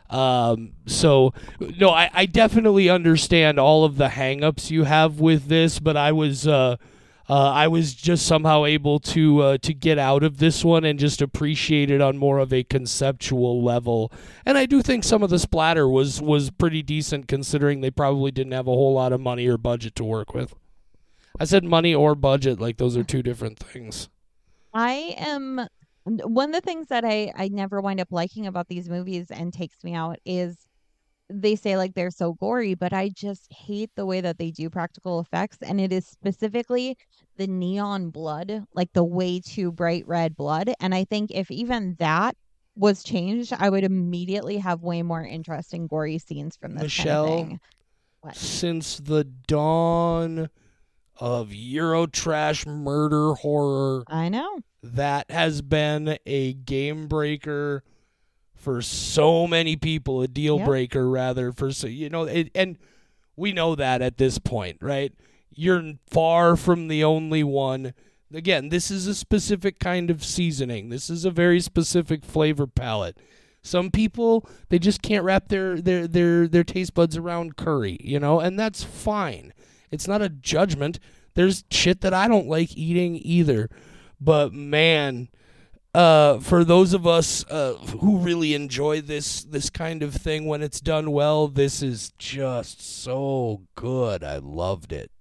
[SPEAKER 1] Um, so no, I, I definitely understand all of the hang-ups you have with this, but I was uh, uh, I was just somehow able to uh, to get out of this one and just appreciate it on more of a conceptual level. And I do think some of the splatter was was pretty decent considering they probably didn't have a whole lot of money or budget to work with. I said money or budget, like those are two different things.
[SPEAKER 2] I am one of the things that I, I never wind up liking about these movies and takes me out is they say like they're so gory, but I just hate the way that they do practical effects. And it is specifically the neon blood, like the way too bright red blood. And I think if even that was changed, I would immediately have way more interesting gory scenes from this
[SPEAKER 1] Michelle,
[SPEAKER 2] kind of thing. What?
[SPEAKER 1] Since the dawn of Eurotrash murder horror,
[SPEAKER 2] I know.
[SPEAKER 1] that has been a game breaker for so many people, a deal
[SPEAKER 2] Yep.
[SPEAKER 1] breaker rather for so you know it, and we know that at this point, right? You're far from the only one. Again, this is a specific kind of seasoning. This is a very specific flavor palette. Some people, they just can't wrap their their their their taste buds around curry, you know, and that's fine. It's not a judgment. There's shit that I don't like eating either. But man, uh, for those of us uh, who really enjoy this this kind of thing when it's done well, this is just so good. I loved it.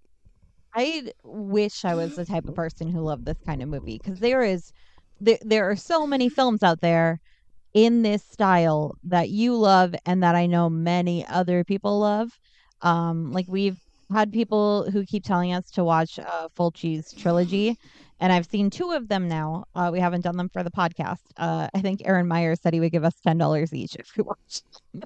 [SPEAKER 2] I wish I was the type of person who loved this kind of movie because there is there, there are so many films out there in this style that you love and that I know many other people love. Um, like we've had people who keep telling us to watch uh, Fulci's trilogy, and I've seen two of them now. Uh, we haven't done them for the podcast. Uh, I think Aaron Myers said he would give us ten dollars each if we watched them.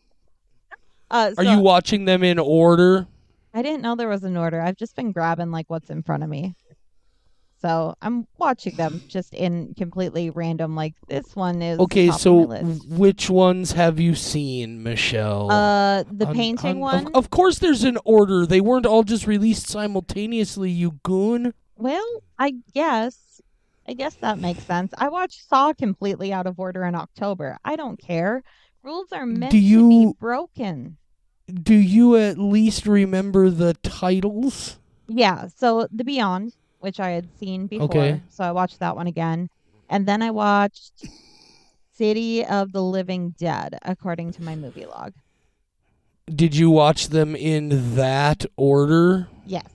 [SPEAKER 2] uh, so
[SPEAKER 1] Are you watching them in order?
[SPEAKER 2] I didn't know there was an order. I've just been grabbing like what's in front of me. So I'm watching them just in completely random. Like this one is
[SPEAKER 1] Okay,
[SPEAKER 2] top
[SPEAKER 1] so
[SPEAKER 2] of my list.
[SPEAKER 1] which ones have you seen, Michelle?
[SPEAKER 2] Uh, the
[SPEAKER 1] On-
[SPEAKER 2] painting
[SPEAKER 1] on-
[SPEAKER 2] one.
[SPEAKER 1] Of, of course, there's an order. They weren't all just released simultaneously. You goon.
[SPEAKER 2] Well, I guess. I guess that makes sense. I watched Saw completely out of order in October. I don't care. Rules are meant
[SPEAKER 1] Do
[SPEAKER 2] to be
[SPEAKER 1] you-
[SPEAKER 2] broken.
[SPEAKER 1] Do you at least remember the titles?
[SPEAKER 2] Yeah. So The Beyond, which I had seen before,
[SPEAKER 1] Okay.
[SPEAKER 2] so I watched that one again, and then I watched City of the Living Dead, according to my movie log.
[SPEAKER 1] Did you watch them in that order?
[SPEAKER 2] Yes.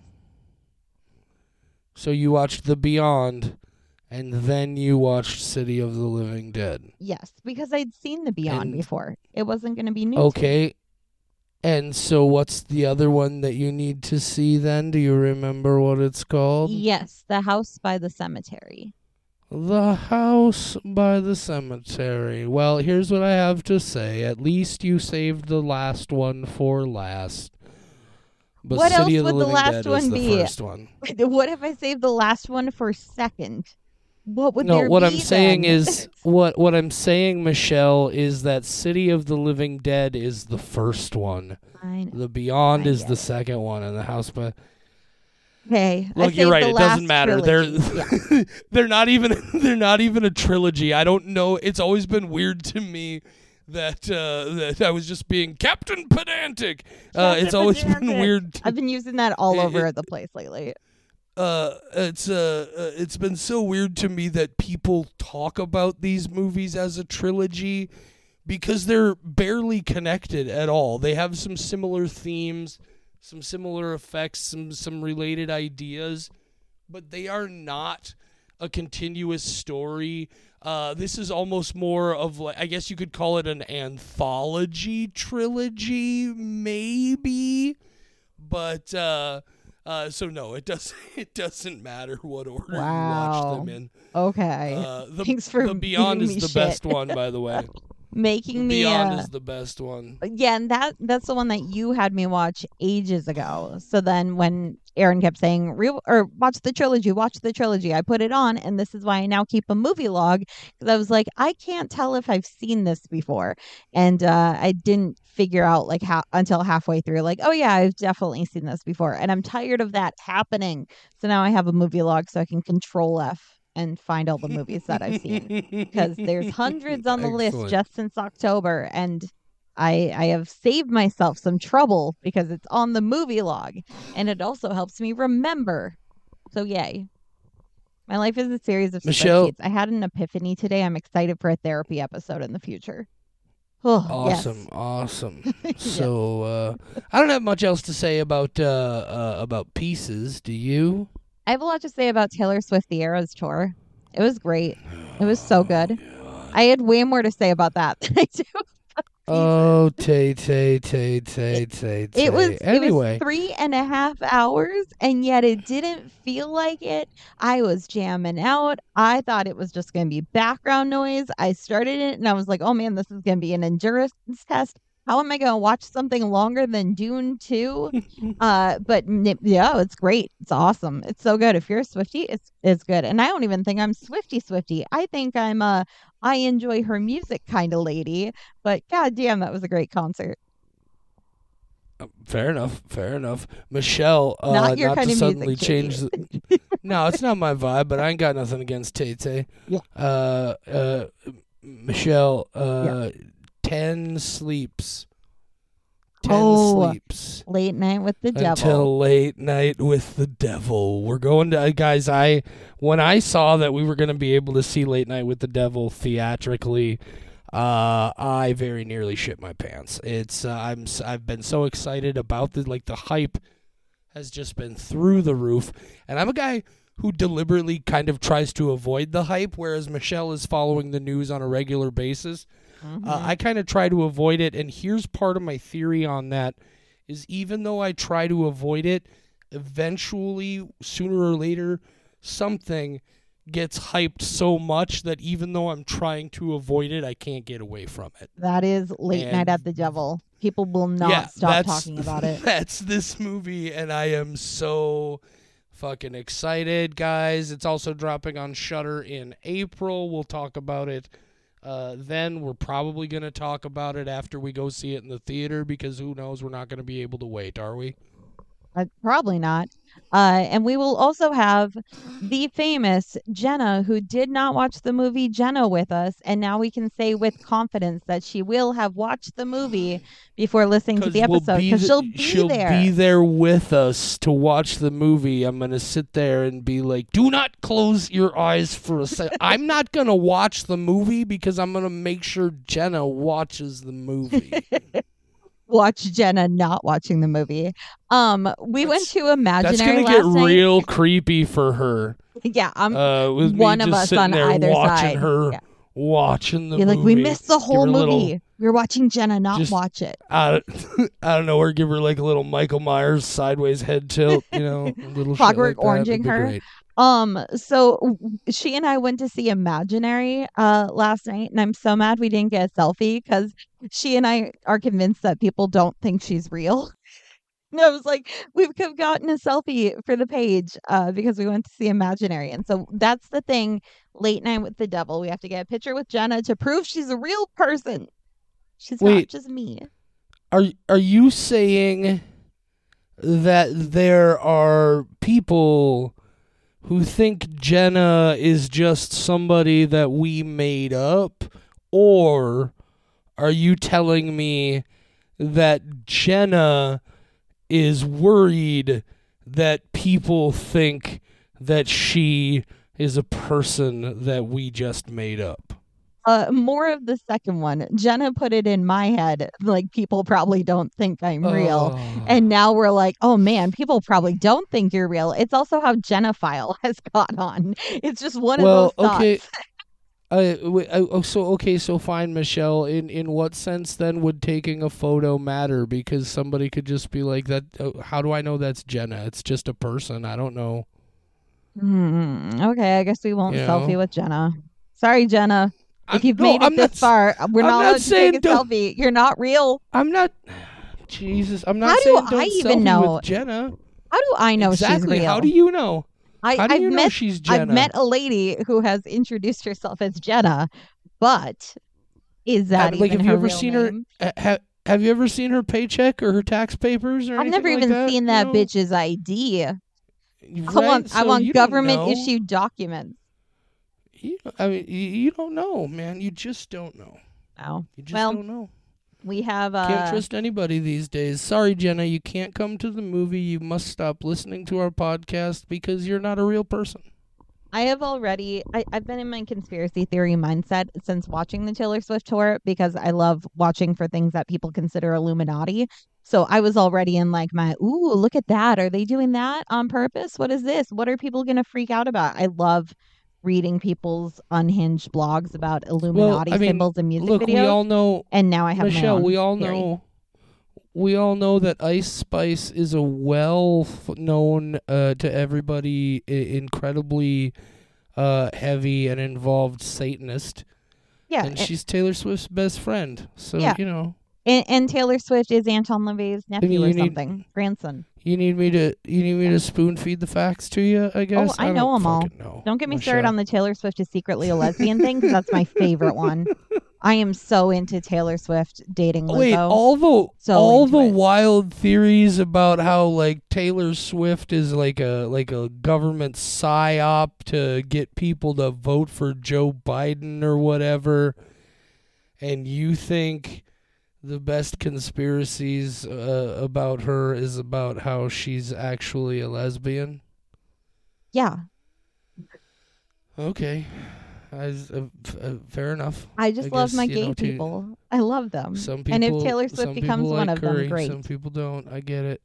[SPEAKER 1] So you watched The Beyond, and then you watched City of the Living Dead.
[SPEAKER 2] Yes, because I'd seen The Beyond
[SPEAKER 1] And-
[SPEAKER 2] before. It wasn't going to be new. to me.
[SPEAKER 1] Okay. And so what's the other one that you need to see then? Do you remember what it's called?
[SPEAKER 2] Yes, The House by the Cemetery.
[SPEAKER 1] The House by the Cemetery. Well, here's what I have to say. At least you saved the last one for last. But
[SPEAKER 2] What
[SPEAKER 1] City
[SPEAKER 2] else
[SPEAKER 1] of the
[SPEAKER 2] would the
[SPEAKER 1] Living
[SPEAKER 2] last
[SPEAKER 1] Dead
[SPEAKER 2] one
[SPEAKER 1] is the
[SPEAKER 2] be?
[SPEAKER 1] first one.
[SPEAKER 2] What if I saved the last one for second? What would
[SPEAKER 1] No,
[SPEAKER 2] there
[SPEAKER 1] what
[SPEAKER 2] be
[SPEAKER 1] I'm saying
[SPEAKER 2] then?
[SPEAKER 1] is what what I'm saying, Michelle, is that City of the Living Dead is the first one.
[SPEAKER 2] I know.
[SPEAKER 1] The Beyond
[SPEAKER 2] I
[SPEAKER 1] is
[SPEAKER 2] get
[SPEAKER 1] the
[SPEAKER 2] it.
[SPEAKER 1] second one, and the House by
[SPEAKER 2] Okay, I
[SPEAKER 1] Look, you're
[SPEAKER 2] saved
[SPEAKER 1] right.
[SPEAKER 2] the
[SPEAKER 1] It
[SPEAKER 2] last
[SPEAKER 1] doesn't matter.
[SPEAKER 2] trilogy.
[SPEAKER 1] They're
[SPEAKER 2] Yeah.
[SPEAKER 1] they're not even they're not even a trilogy. I don't know. It's always been weird to me that uh, that I was just being Captain Pedantic. Uh,
[SPEAKER 2] Captain
[SPEAKER 1] it's always been
[SPEAKER 2] Pedantic.
[SPEAKER 1] weird. To,
[SPEAKER 2] I've been using that all
[SPEAKER 1] It-
[SPEAKER 2] over
[SPEAKER 1] it-
[SPEAKER 2] the place lately.
[SPEAKER 1] uh, it's uh, uh, it's been so weird to me that people talk about these movies as a trilogy because they're barely connected at all. They have some similar themes, some similar effects, some some related ideas, but they are not a continuous story. Uh, this is almost more of like, I guess you could call it an anthology trilogy, maybe. But uh, uh, so no, it doesn't. It doesn't matter what order you watch
[SPEAKER 2] Wow.
[SPEAKER 1] them in.
[SPEAKER 2] Okay,
[SPEAKER 1] Uh, the,
[SPEAKER 2] Thanks for
[SPEAKER 1] the Beyond
[SPEAKER 2] beating
[SPEAKER 1] is
[SPEAKER 2] me
[SPEAKER 1] the
[SPEAKER 2] shit.
[SPEAKER 1] best one, by the way.
[SPEAKER 2] making
[SPEAKER 1] The
[SPEAKER 2] me.
[SPEAKER 1] Beyond
[SPEAKER 2] uh,
[SPEAKER 1] is the best one.
[SPEAKER 2] Yeah, and that that's the one that you had me watch ages ago. So then when Aaron kept saying, Re- or watch the trilogy, watch the trilogy, I put it on, and this is why I now keep a movie log, because I was like, I can't tell if I've seen this before. And uh, I didn't figure out like how until halfway through, like, oh yeah, I've definitely seen this before. And I'm tired of that happening. So now I have a movie log so I can control F and find all the movies that I've seen. Because there's hundreds on the list
[SPEAKER 1] Excellent.
[SPEAKER 2] just since October, and I I have saved myself some trouble because it's on the movie log, and it also helps me remember. So yay. My life is a series of
[SPEAKER 1] Michelle-
[SPEAKER 2] spreadsheets. I had an epiphany today. I'm excited for a therapy episode in the future. Oh,
[SPEAKER 1] Awesome,
[SPEAKER 2] yes.
[SPEAKER 1] awesome. So uh, I don't have much else to say about uh, uh, about Pieces. Do you?
[SPEAKER 2] I have a lot to say about Taylor Swift the Eras tour. It was great. It was so good. I had way more to say about that than I do.
[SPEAKER 1] Oh, Tay, Tay, Tay, Tay, Tay, Tay.
[SPEAKER 2] It was
[SPEAKER 1] Anyway,
[SPEAKER 2] it was three and a half hours, and yet it didn't feel like it. I was jamming out. I thought it was just going to be background noise. I started it, and I was like, "Oh man, this is going to be an endurance test. How am I going to watch something longer than Dune two?" uh, but n- yeah, it's great. It's awesome. It's so good. If you're a Swiftie, it's it's good. And I don't even think I'm Swiftie Swiftie. I think I'm a I enjoy her music kind of lady. But goddamn, that was a great concert.
[SPEAKER 1] fair enough, fair enough. Michelle, uh,
[SPEAKER 2] Not your kind
[SPEAKER 1] to
[SPEAKER 2] of
[SPEAKER 1] suddenly
[SPEAKER 2] music,
[SPEAKER 1] change. The, no, it's not my vibe, but I ain't got nothing against Tay Tay.
[SPEAKER 2] Yeah.
[SPEAKER 1] Uh, uh, Michelle, uh, ten sleeps. Ten
[SPEAKER 2] Oh,
[SPEAKER 1] sleeps.
[SPEAKER 2] Late Night with the Devil.
[SPEAKER 1] Until Late Night with the Devil. We're going to, guys, I, when I saw that we were going to be able to see Late Night with the Devil theatrically, uh, I very nearly shit my pants. It's, uh, I'm, s- I've been so excited about the, like, the hype has just been through the roof. And I'm a guy who deliberately kind of tries to avoid the hype, whereas Michelle is following the news on a regular basis.
[SPEAKER 2] Mhm.
[SPEAKER 1] Uh, I kind of try to avoid it, and here's part of my theory on that, is even though I try to avoid it, eventually, sooner or later, something gets hyped so much that even though I'm trying to avoid it, I can't get away from it.
[SPEAKER 2] That is Late Night
[SPEAKER 1] And-
[SPEAKER 2] at the Devil. People will not
[SPEAKER 1] yeah,
[SPEAKER 2] stop
[SPEAKER 1] that's,
[SPEAKER 2] talking about it.
[SPEAKER 1] That's this movie, and I am so fucking excited, guys. It's also dropping on Shudder in April. We'll talk about it Uh, then we're probably going to talk about it after we go see it in the theater, because who knows, we're not going to be able to wait, are we?
[SPEAKER 2] Uh, probably not. Uh, and we will also have the famous Jenna, who did not watch the movie Jenna with us. And now we can say with confidence that she will have watched the movie before listening to the
[SPEAKER 1] we'll
[SPEAKER 2] episode,
[SPEAKER 1] be
[SPEAKER 2] because
[SPEAKER 1] the-
[SPEAKER 2] she'll be
[SPEAKER 1] she'll
[SPEAKER 2] there.
[SPEAKER 1] be there with us to watch the movie. I'm going to sit there and be like, do not close your eyes for a second. I'm not going to watch the movie because I'm going to make sure Jenna watches the movie.
[SPEAKER 2] Watch Jenna not watching the movie. Um, we went
[SPEAKER 1] That's-
[SPEAKER 2] to Imaginary
[SPEAKER 1] That's going to
[SPEAKER 2] last
[SPEAKER 1] get
[SPEAKER 2] night.
[SPEAKER 1] real creepy for her.
[SPEAKER 2] Yeah, I'm
[SPEAKER 1] Uh, with
[SPEAKER 2] one
[SPEAKER 1] me
[SPEAKER 2] of
[SPEAKER 1] just
[SPEAKER 2] us
[SPEAKER 1] sitting
[SPEAKER 2] on
[SPEAKER 1] there
[SPEAKER 2] either
[SPEAKER 1] watching
[SPEAKER 2] side.
[SPEAKER 1] her
[SPEAKER 2] Yeah.
[SPEAKER 1] watching the
[SPEAKER 2] You're
[SPEAKER 1] movie.
[SPEAKER 2] like, we missed the whole
[SPEAKER 1] her a little-
[SPEAKER 2] movie. We were watching Jenna not
[SPEAKER 1] Just-
[SPEAKER 2] watch it.
[SPEAKER 1] I, I don't know, or give her like a little Michael Myers sideways head tilt, you know, a little shit
[SPEAKER 2] Clockwork
[SPEAKER 1] like that. It'd
[SPEAKER 2] Oranging
[SPEAKER 1] be
[SPEAKER 2] her.
[SPEAKER 1] great.
[SPEAKER 2] Um, so w- she and I went to see Imaginary uh last night, and I'm so mad we didn't get a selfie because she and I are convinced that people don't think she's real. And I was like, we could have gotten a selfie for the page uh because we went to see Imaginary. And so that's the thing, Late Night with the Devil. We have to get a picture with Jenna to prove she's a real person. She's not
[SPEAKER 1] Wait.
[SPEAKER 2] just me.
[SPEAKER 1] Are are you saying that there are people who think Jenna is just somebody that we made up, or are you telling me that Jenna is worried that people think that she is a person that we just made up?
[SPEAKER 2] Uh, more of the second one. Jenna put it in my head, like people probably don't think I'm real.
[SPEAKER 1] Oh.
[SPEAKER 2] And now we're like, oh man, people probably don't think you're real. It's also how Jennaphile has got on. It's just one
[SPEAKER 1] well,
[SPEAKER 2] of those thoughts.
[SPEAKER 1] okay. I, wait, I, oh, so okay, so fine, Michelle. In in what sense then would taking a photo matter? Because somebody could just be like, "That. Uh, how do I know that's Jenna? It's just a person. I don't know."
[SPEAKER 2] Hmm, okay, I guess we won't
[SPEAKER 1] You
[SPEAKER 2] selfie
[SPEAKER 1] know?
[SPEAKER 2] with Jenna. Sorry, Jenna.
[SPEAKER 1] I'm-
[SPEAKER 2] If you've
[SPEAKER 1] no,
[SPEAKER 2] made it
[SPEAKER 1] I'm
[SPEAKER 2] this
[SPEAKER 1] not s-
[SPEAKER 2] far, we're
[SPEAKER 1] I'm
[SPEAKER 2] not
[SPEAKER 1] not
[SPEAKER 2] allowed to
[SPEAKER 1] saying
[SPEAKER 2] take a
[SPEAKER 1] don't-
[SPEAKER 2] selfie. You're not real.
[SPEAKER 1] I'm not. Jesus, I'm not
[SPEAKER 2] How do
[SPEAKER 1] saying
[SPEAKER 2] I
[SPEAKER 1] don't
[SPEAKER 2] even
[SPEAKER 1] selfie
[SPEAKER 2] know?
[SPEAKER 1] with Jenna.
[SPEAKER 2] How do I know
[SPEAKER 1] exactly.
[SPEAKER 2] she's real?
[SPEAKER 1] How do you know?
[SPEAKER 2] I,
[SPEAKER 1] How do
[SPEAKER 2] I've
[SPEAKER 1] you know
[SPEAKER 2] met
[SPEAKER 1] she's Jenna?
[SPEAKER 2] I've met a lady who has introduced herself as Jenna, but is that
[SPEAKER 1] Have- like,
[SPEAKER 2] even
[SPEAKER 1] have you
[SPEAKER 2] her
[SPEAKER 1] ever
[SPEAKER 2] real
[SPEAKER 1] seen her-
[SPEAKER 2] name?
[SPEAKER 1] Uh, ha- have you ever seen her paycheck or her tax papers or
[SPEAKER 2] I've
[SPEAKER 1] anything
[SPEAKER 2] never
[SPEAKER 1] like
[SPEAKER 2] even
[SPEAKER 1] that?
[SPEAKER 2] seen
[SPEAKER 1] You
[SPEAKER 2] that
[SPEAKER 1] know?
[SPEAKER 2] bitch's I D. I
[SPEAKER 1] Right?
[SPEAKER 2] want I
[SPEAKER 1] So
[SPEAKER 2] want
[SPEAKER 1] you don't
[SPEAKER 2] government
[SPEAKER 1] know.
[SPEAKER 2] issued documents.
[SPEAKER 1] You, I mean, you, you don't know, man. You just don't know.
[SPEAKER 2] Oh,
[SPEAKER 1] You just
[SPEAKER 2] well,
[SPEAKER 1] don't know.
[SPEAKER 2] We have uh
[SPEAKER 1] Can't trust anybody these days. Sorry, Jenna, you can't come to the movie. You must stop listening to our podcast because you're not a real person.
[SPEAKER 2] I have already, I, I've been in my conspiracy theory mindset since watching the Taylor Swift tour because I love watching for things that people consider Illuminati. So I was already in like my, ooh, look at that. Are they doing that on purpose? What is this? What are people going to freak out about? I love reading people's unhinged blogs about Illuminati
[SPEAKER 1] well, I mean,
[SPEAKER 2] symbols and music
[SPEAKER 1] look,
[SPEAKER 2] videos.
[SPEAKER 1] we all know,
[SPEAKER 2] and now I have
[SPEAKER 1] Michelle,
[SPEAKER 2] my own
[SPEAKER 1] we all
[SPEAKER 2] theory.
[SPEAKER 1] know. We all know that Ice Spice is a well-known uh, to everybody, I- incredibly uh, heavy and involved Satanist.
[SPEAKER 2] Yeah.
[SPEAKER 1] And
[SPEAKER 2] and,
[SPEAKER 1] she's Taylor Swift's best friend. So,
[SPEAKER 2] Yeah.
[SPEAKER 1] you know.
[SPEAKER 2] and, and Taylor Swift is Anton LaVey's nephew
[SPEAKER 1] you
[SPEAKER 2] or
[SPEAKER 1] need-
[SPEAKER 2] something. Grandson.
[SPEAKER 1] You need me to you need me to spoon feed the facts to you, I guess?
[SPEAKER 2] I know
[SPEAKER 1] don't
[SPEAKER 2] 'em all.
[SPEAKER 1] fucking know.
[SPEAKER 2] Don't get me
[SPEAKER 1] Michelle.
[SPEAKER 2] started on the Taylor Swift is secretly a lesbian thing because that's my favorite one. I am so into Taylor Swift dating Lizzo.
[SPEAKER 1] Wait, all the
[SPEAKER 2] So
[SPEAKER 1] all
[SPEAKER 2] into
[SPEAKER 1] the
[SPEAKER 2] it.
[SPEAKER 1] wild theories about how like Taylor Swift is like a like a government psyop to get people to vote for Joe Biden or whatever, and you think the best conspiracies uh, about her is about how she's actually a lesbian?
[SPEAKER 2] Yeah.
[SPEAKER 1] Okay. I, uh, f- uh, fair enough.
[SPEAKER 2] I just
[SPEAKER 1] I
[SPEAKER 2] love
[SPEAKER 1] guess,
[SPEAKER 2] my
[SPEAKER 1] you
[SPEAKER 2] gay
[SPEAKER 1] know, to-
[SPEAKER 2] people. I love them.
[SPEAKER 1] Some people,
[SPEAKER 2] and if Taylor Swift
[SPEAKER 1] some
[SPEAKER 2] becomes
[SPEAKER 1] people
[SPEAKER 2] one
[SPEAKER 1] like
[SPEAKER 2] of
[SPEAKER 1] curry,
[SPEAKER 2] them, great.
[SPEAKER 1] Some people don't. I get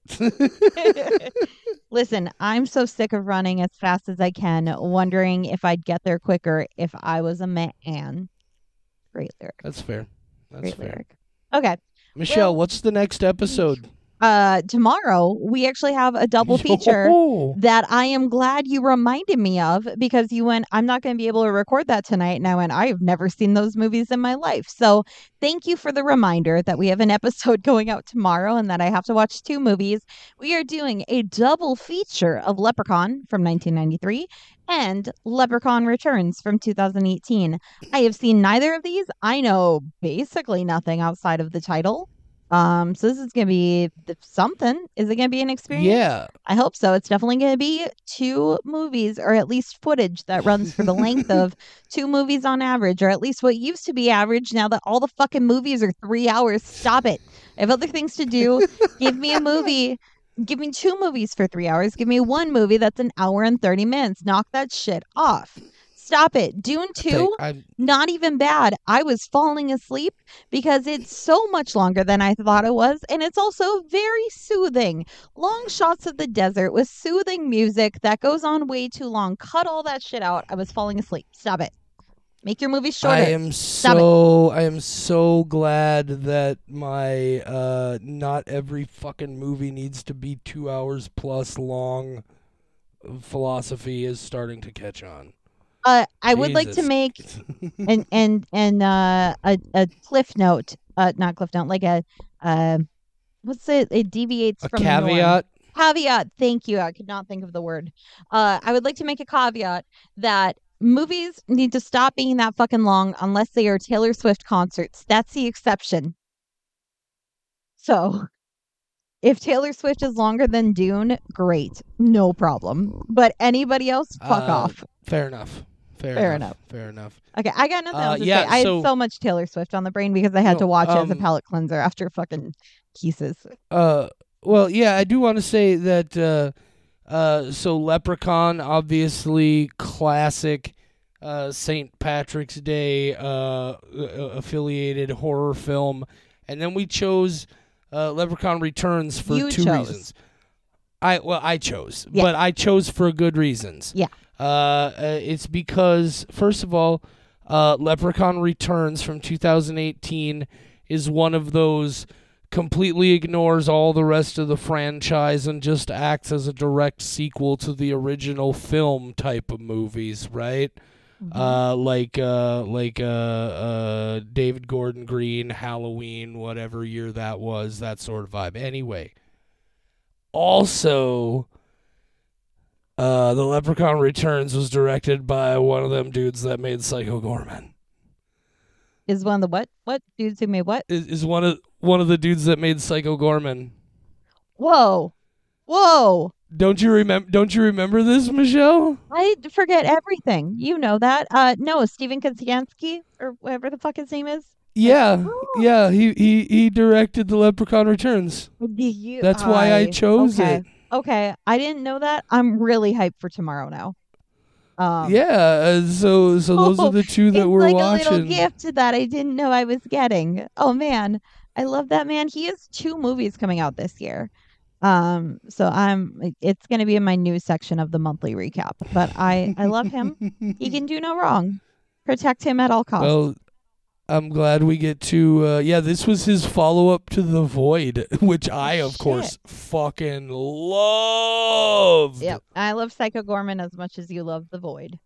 [SPEAKER 1] it.
[SPEAKER 2] Listen, I'm so sick of running as fast as I can, wondering if I'd get there quicker if I was a man. Great lyric.
[SPEAKER 1] That's fair. That's
[SPEAKER 2] Great
[SPEAKER 1] fair.
[SPEAKER 2] lyric. Okay.
[SPEAKER 1] Michelle,
[SPEAKER 2] Well-
[SPEAKER 1] what's the next episode?
[SPEAKER 2] Uh, tomorrow we actually have a double feature
[SPEAKER 1] Yo!
[SPEAKER 2] that I am glad you reminded me of because you went, I'm not going to be able to record that tonight. And I went, I've never seen those movies in my life. So thank you for the reminder that we have an episode going out tomorrow and that I have to watch two movies. We are doing a double feature of Leprechaun from nineteen ninety-three and Leprechaun Returns from two thousand eighteen. I have seen neither of these. I know basically nothing outside of the title. Um, so this is going to be th- something. Is it going to be an experience?
[SPEAKER 1] Yeah.
[SPEAKER 2] I hope so. It's definitely going to be two movies or at least footage that runs for the length of two movies on average, or at least what used to be average now that all the fucking movies are three hours. Stop it. I have other things to do. Give me a movie. Give me two movies for three hours. Give me one movie that's an hour and thirty minutes. Knock that shit off. Stop it. Dune two,
[SPEAKER 1] I'm,
[SPEAKER 2] not even bad. I was falling asleep because it's so much longer than I thought it was. And it's also very soothing. Long shots of the desert with soothing music that goes on way too long. Cut all that shit out. I was falling asleep. Stop it. Make your movies shorter.
[SPEAKER 1] I am
[SPEAKER 2] Stop
[SPEAKER 1] so I am so glad that my uh not every fucking movie needs to be two hours plus long philosophy is starting to catch on.
[SPEAKER 2] Uh, I would like to
[SPEAKER 1] Jesus.
[SPEAKER 2] make and and and uh, a a cliff note, uh, not cliff note, like a uh, what's it? It deviates
[SPEAKER 1] a
[SPEAKER 2] from the norm.
[SPEAKER 1] caveat.
[SPEAKER 2] Caveat. Thank you. I could not think of the word. Uh, I would like to make a caveat that movies need to stop being that fucking long unless they are Taylor Swift concerts. That's the exception. So, if Taylor Swift is longer than Dune, great, no problem. But anybody else, fuck
[SPEAKER 1] Uh,
[SPEAKER 2] off.
[SPEAKER 1] Fair enough. Fair,
[SPEAKER 2] Fair
[SPEAKER 1] enough. Fair enough.
[SPEAKER 2] Okay, I got nothing
[SPEAKER 1] Uh,
[SPEAKER 2] else to
[SPEAKER 1] yeah,
[SPEAKER 2] say. I
[SPEAKER 1] so-
[SPEAKER 2] had so much Taylor Swift on the brain because I had to
[SPEAKER 1] No,
[SPEAKER 2] watch it as a
[SPEAKER 1] um,
[SPEAKER 2] palate cleanser after fucking Kisses.
[SPEAKER 1] Uh, well, yeah, I do want to say that. Uh, uh, so Leprechaun, obviously classic, uh, Saint Patrick's Day, uh, affiliated horror film, and then we chose uh, Leprechaun Returns for
[SPEAKER 2] You
[SPEAKER 1] two
[SPEAKER 2] chose.
[SPEAKER 1] reasons. I well, I chose,
[SPEAKER 2] Yeah.
[SPEAKER 1] but I chose for good reasons.
[SPEAKER 2] Yeah.
[SPEAKER 1] Uh, uh, it's because first of all, uh, Leprechaun Returns from two thousand eighteen is one of those completely ignores all the rest of the franchise and just acts as a direct sequel to the original film type of movies, right? Uh, like uh, like uh, uh, David Gordon Green, Halloween, whatever year that was, that sort of vibe. Anyway, also, uh, The Leprechaun Returns was directed by one of them dudes that made Psycho Gorman.
[SPEAKER 2] Is one of the what? What dudes who made what?
[SPEAKER 1] Is, is one of one of the dudes that made Psycho Gorman.
[SPEAKER 2] Whoa, whoa!
[SPEAKER 1] Don't you remember? Don't you remember this, Michelle?
[SPEAKER 2] I forget everything. You know that. Uh, no, Stephen Kaczynski or whatever the fuck his name is.
[SPEAKER 1] Yeah, yeah. He, he, he directed The Leprechaun Returns.
[SPEAKER 2] You,
[SPEAKER 1] That's why I chose
[SPEAKER 2] okay.
[SPEAKER 1] it.
[SPEAKER 2] Okay, I didn't know that. I'm really hyped for tomorrow now. Um,
[SPEAKER 1] yeah, uh, so so those
[SPEAKER 2] oh,
[SPEAKER 1] are the two that
[SPEAKER 2] it's
[SPEAKER 1] we're
[SPEAKER 2] like
[SPEAKER 1] watching.
[SPEAKER 2] a little gift that I didn't know I was getting. Oh man, I love that man. He has two movies coming out this year. Um, so I'm it's going to be in my news section of the monthly recap. But I I love him. He can do no wrong. Protect him at all costs.
[SPEAKER 1] Well, I'm glad we get to. Uh, yeah, this was his follow up to The Void, which I of
[SPEAKER 2] Shit.
[SPEAKER 1] course fucking loved.
[SPEAKER 2] Yep, I love Psycho Gorman as much as you love The Void.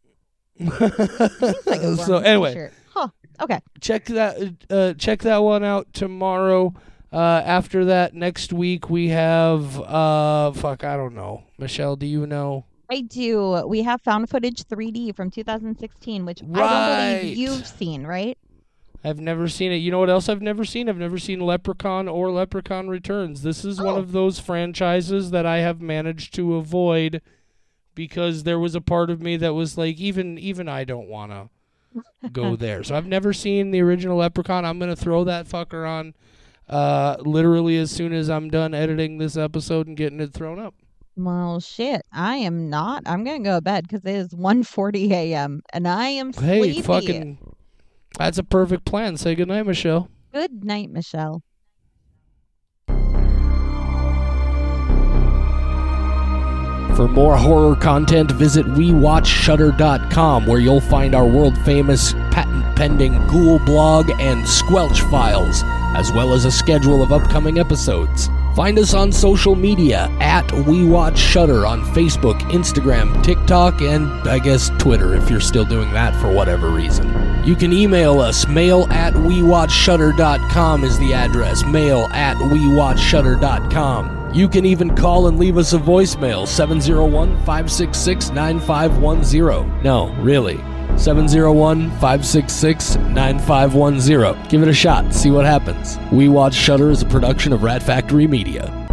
[SPEAKER 1] So anyway,
[SPEAKER 2] t-shirt. Huh. Okay.
[SPEAKER 1] Check that. Uh, check that one out tomorrow. Uh, after that, next week we have. Uh, fuck, I don't know. Michelle, do you know?
[SPEAKER 2] I do. We have found footage three D from two thousand sixteen, which
[SPEAKER 1] right.
[SPEAKER 2] I don't believe you've seen, right?
[SPEAKER 1] I've never seen it. You know what else I've never seen? I've never seen Leprechaun or Leprechaun Returns. This is oh. one of those franchises that I have managed to avoid because there was a part of me that was like, even even I don't want to go there. So I've never seen the original Leprechaun. I'm going to throw that fucker on uh, literally as soon as I'm done editing this episode and getting it thrown up.
[SPEAKER 2] Well, shit. I am not. I'm going to go to bed because it is one forty a.m. and I am
[SPEAKER 1] hey,
[SPEAKER 2] sleepy.
[SPEAKER 1] Fucking... That's a perfect plan. Say goodnight, Michelle.
[SPEAKER 2] Good night, Michelle.
[SPEAKER 1] For more horror content, visit we watch shudder dot com, where you'll find our world-famous, patent-pending Ghoul blog and Squelch files, as well as a schedule of upcoming episodes. Find us on social media at WeWatchShudder on Facebook, Instagram, TikTok, and I guess Twitter if you're still doing that for whatever reason. You can email us. Mail at we watch shudder dot com is the address. Mail at we watch shudder dot com. You can even call and leave us a voicemail, seven oh one, five six six, nine five one zero. No, really. seven oh one, five six six, nine five one zero. Give it a shot. See what happens. We Watch Shudder is a production of Rat Factory Media.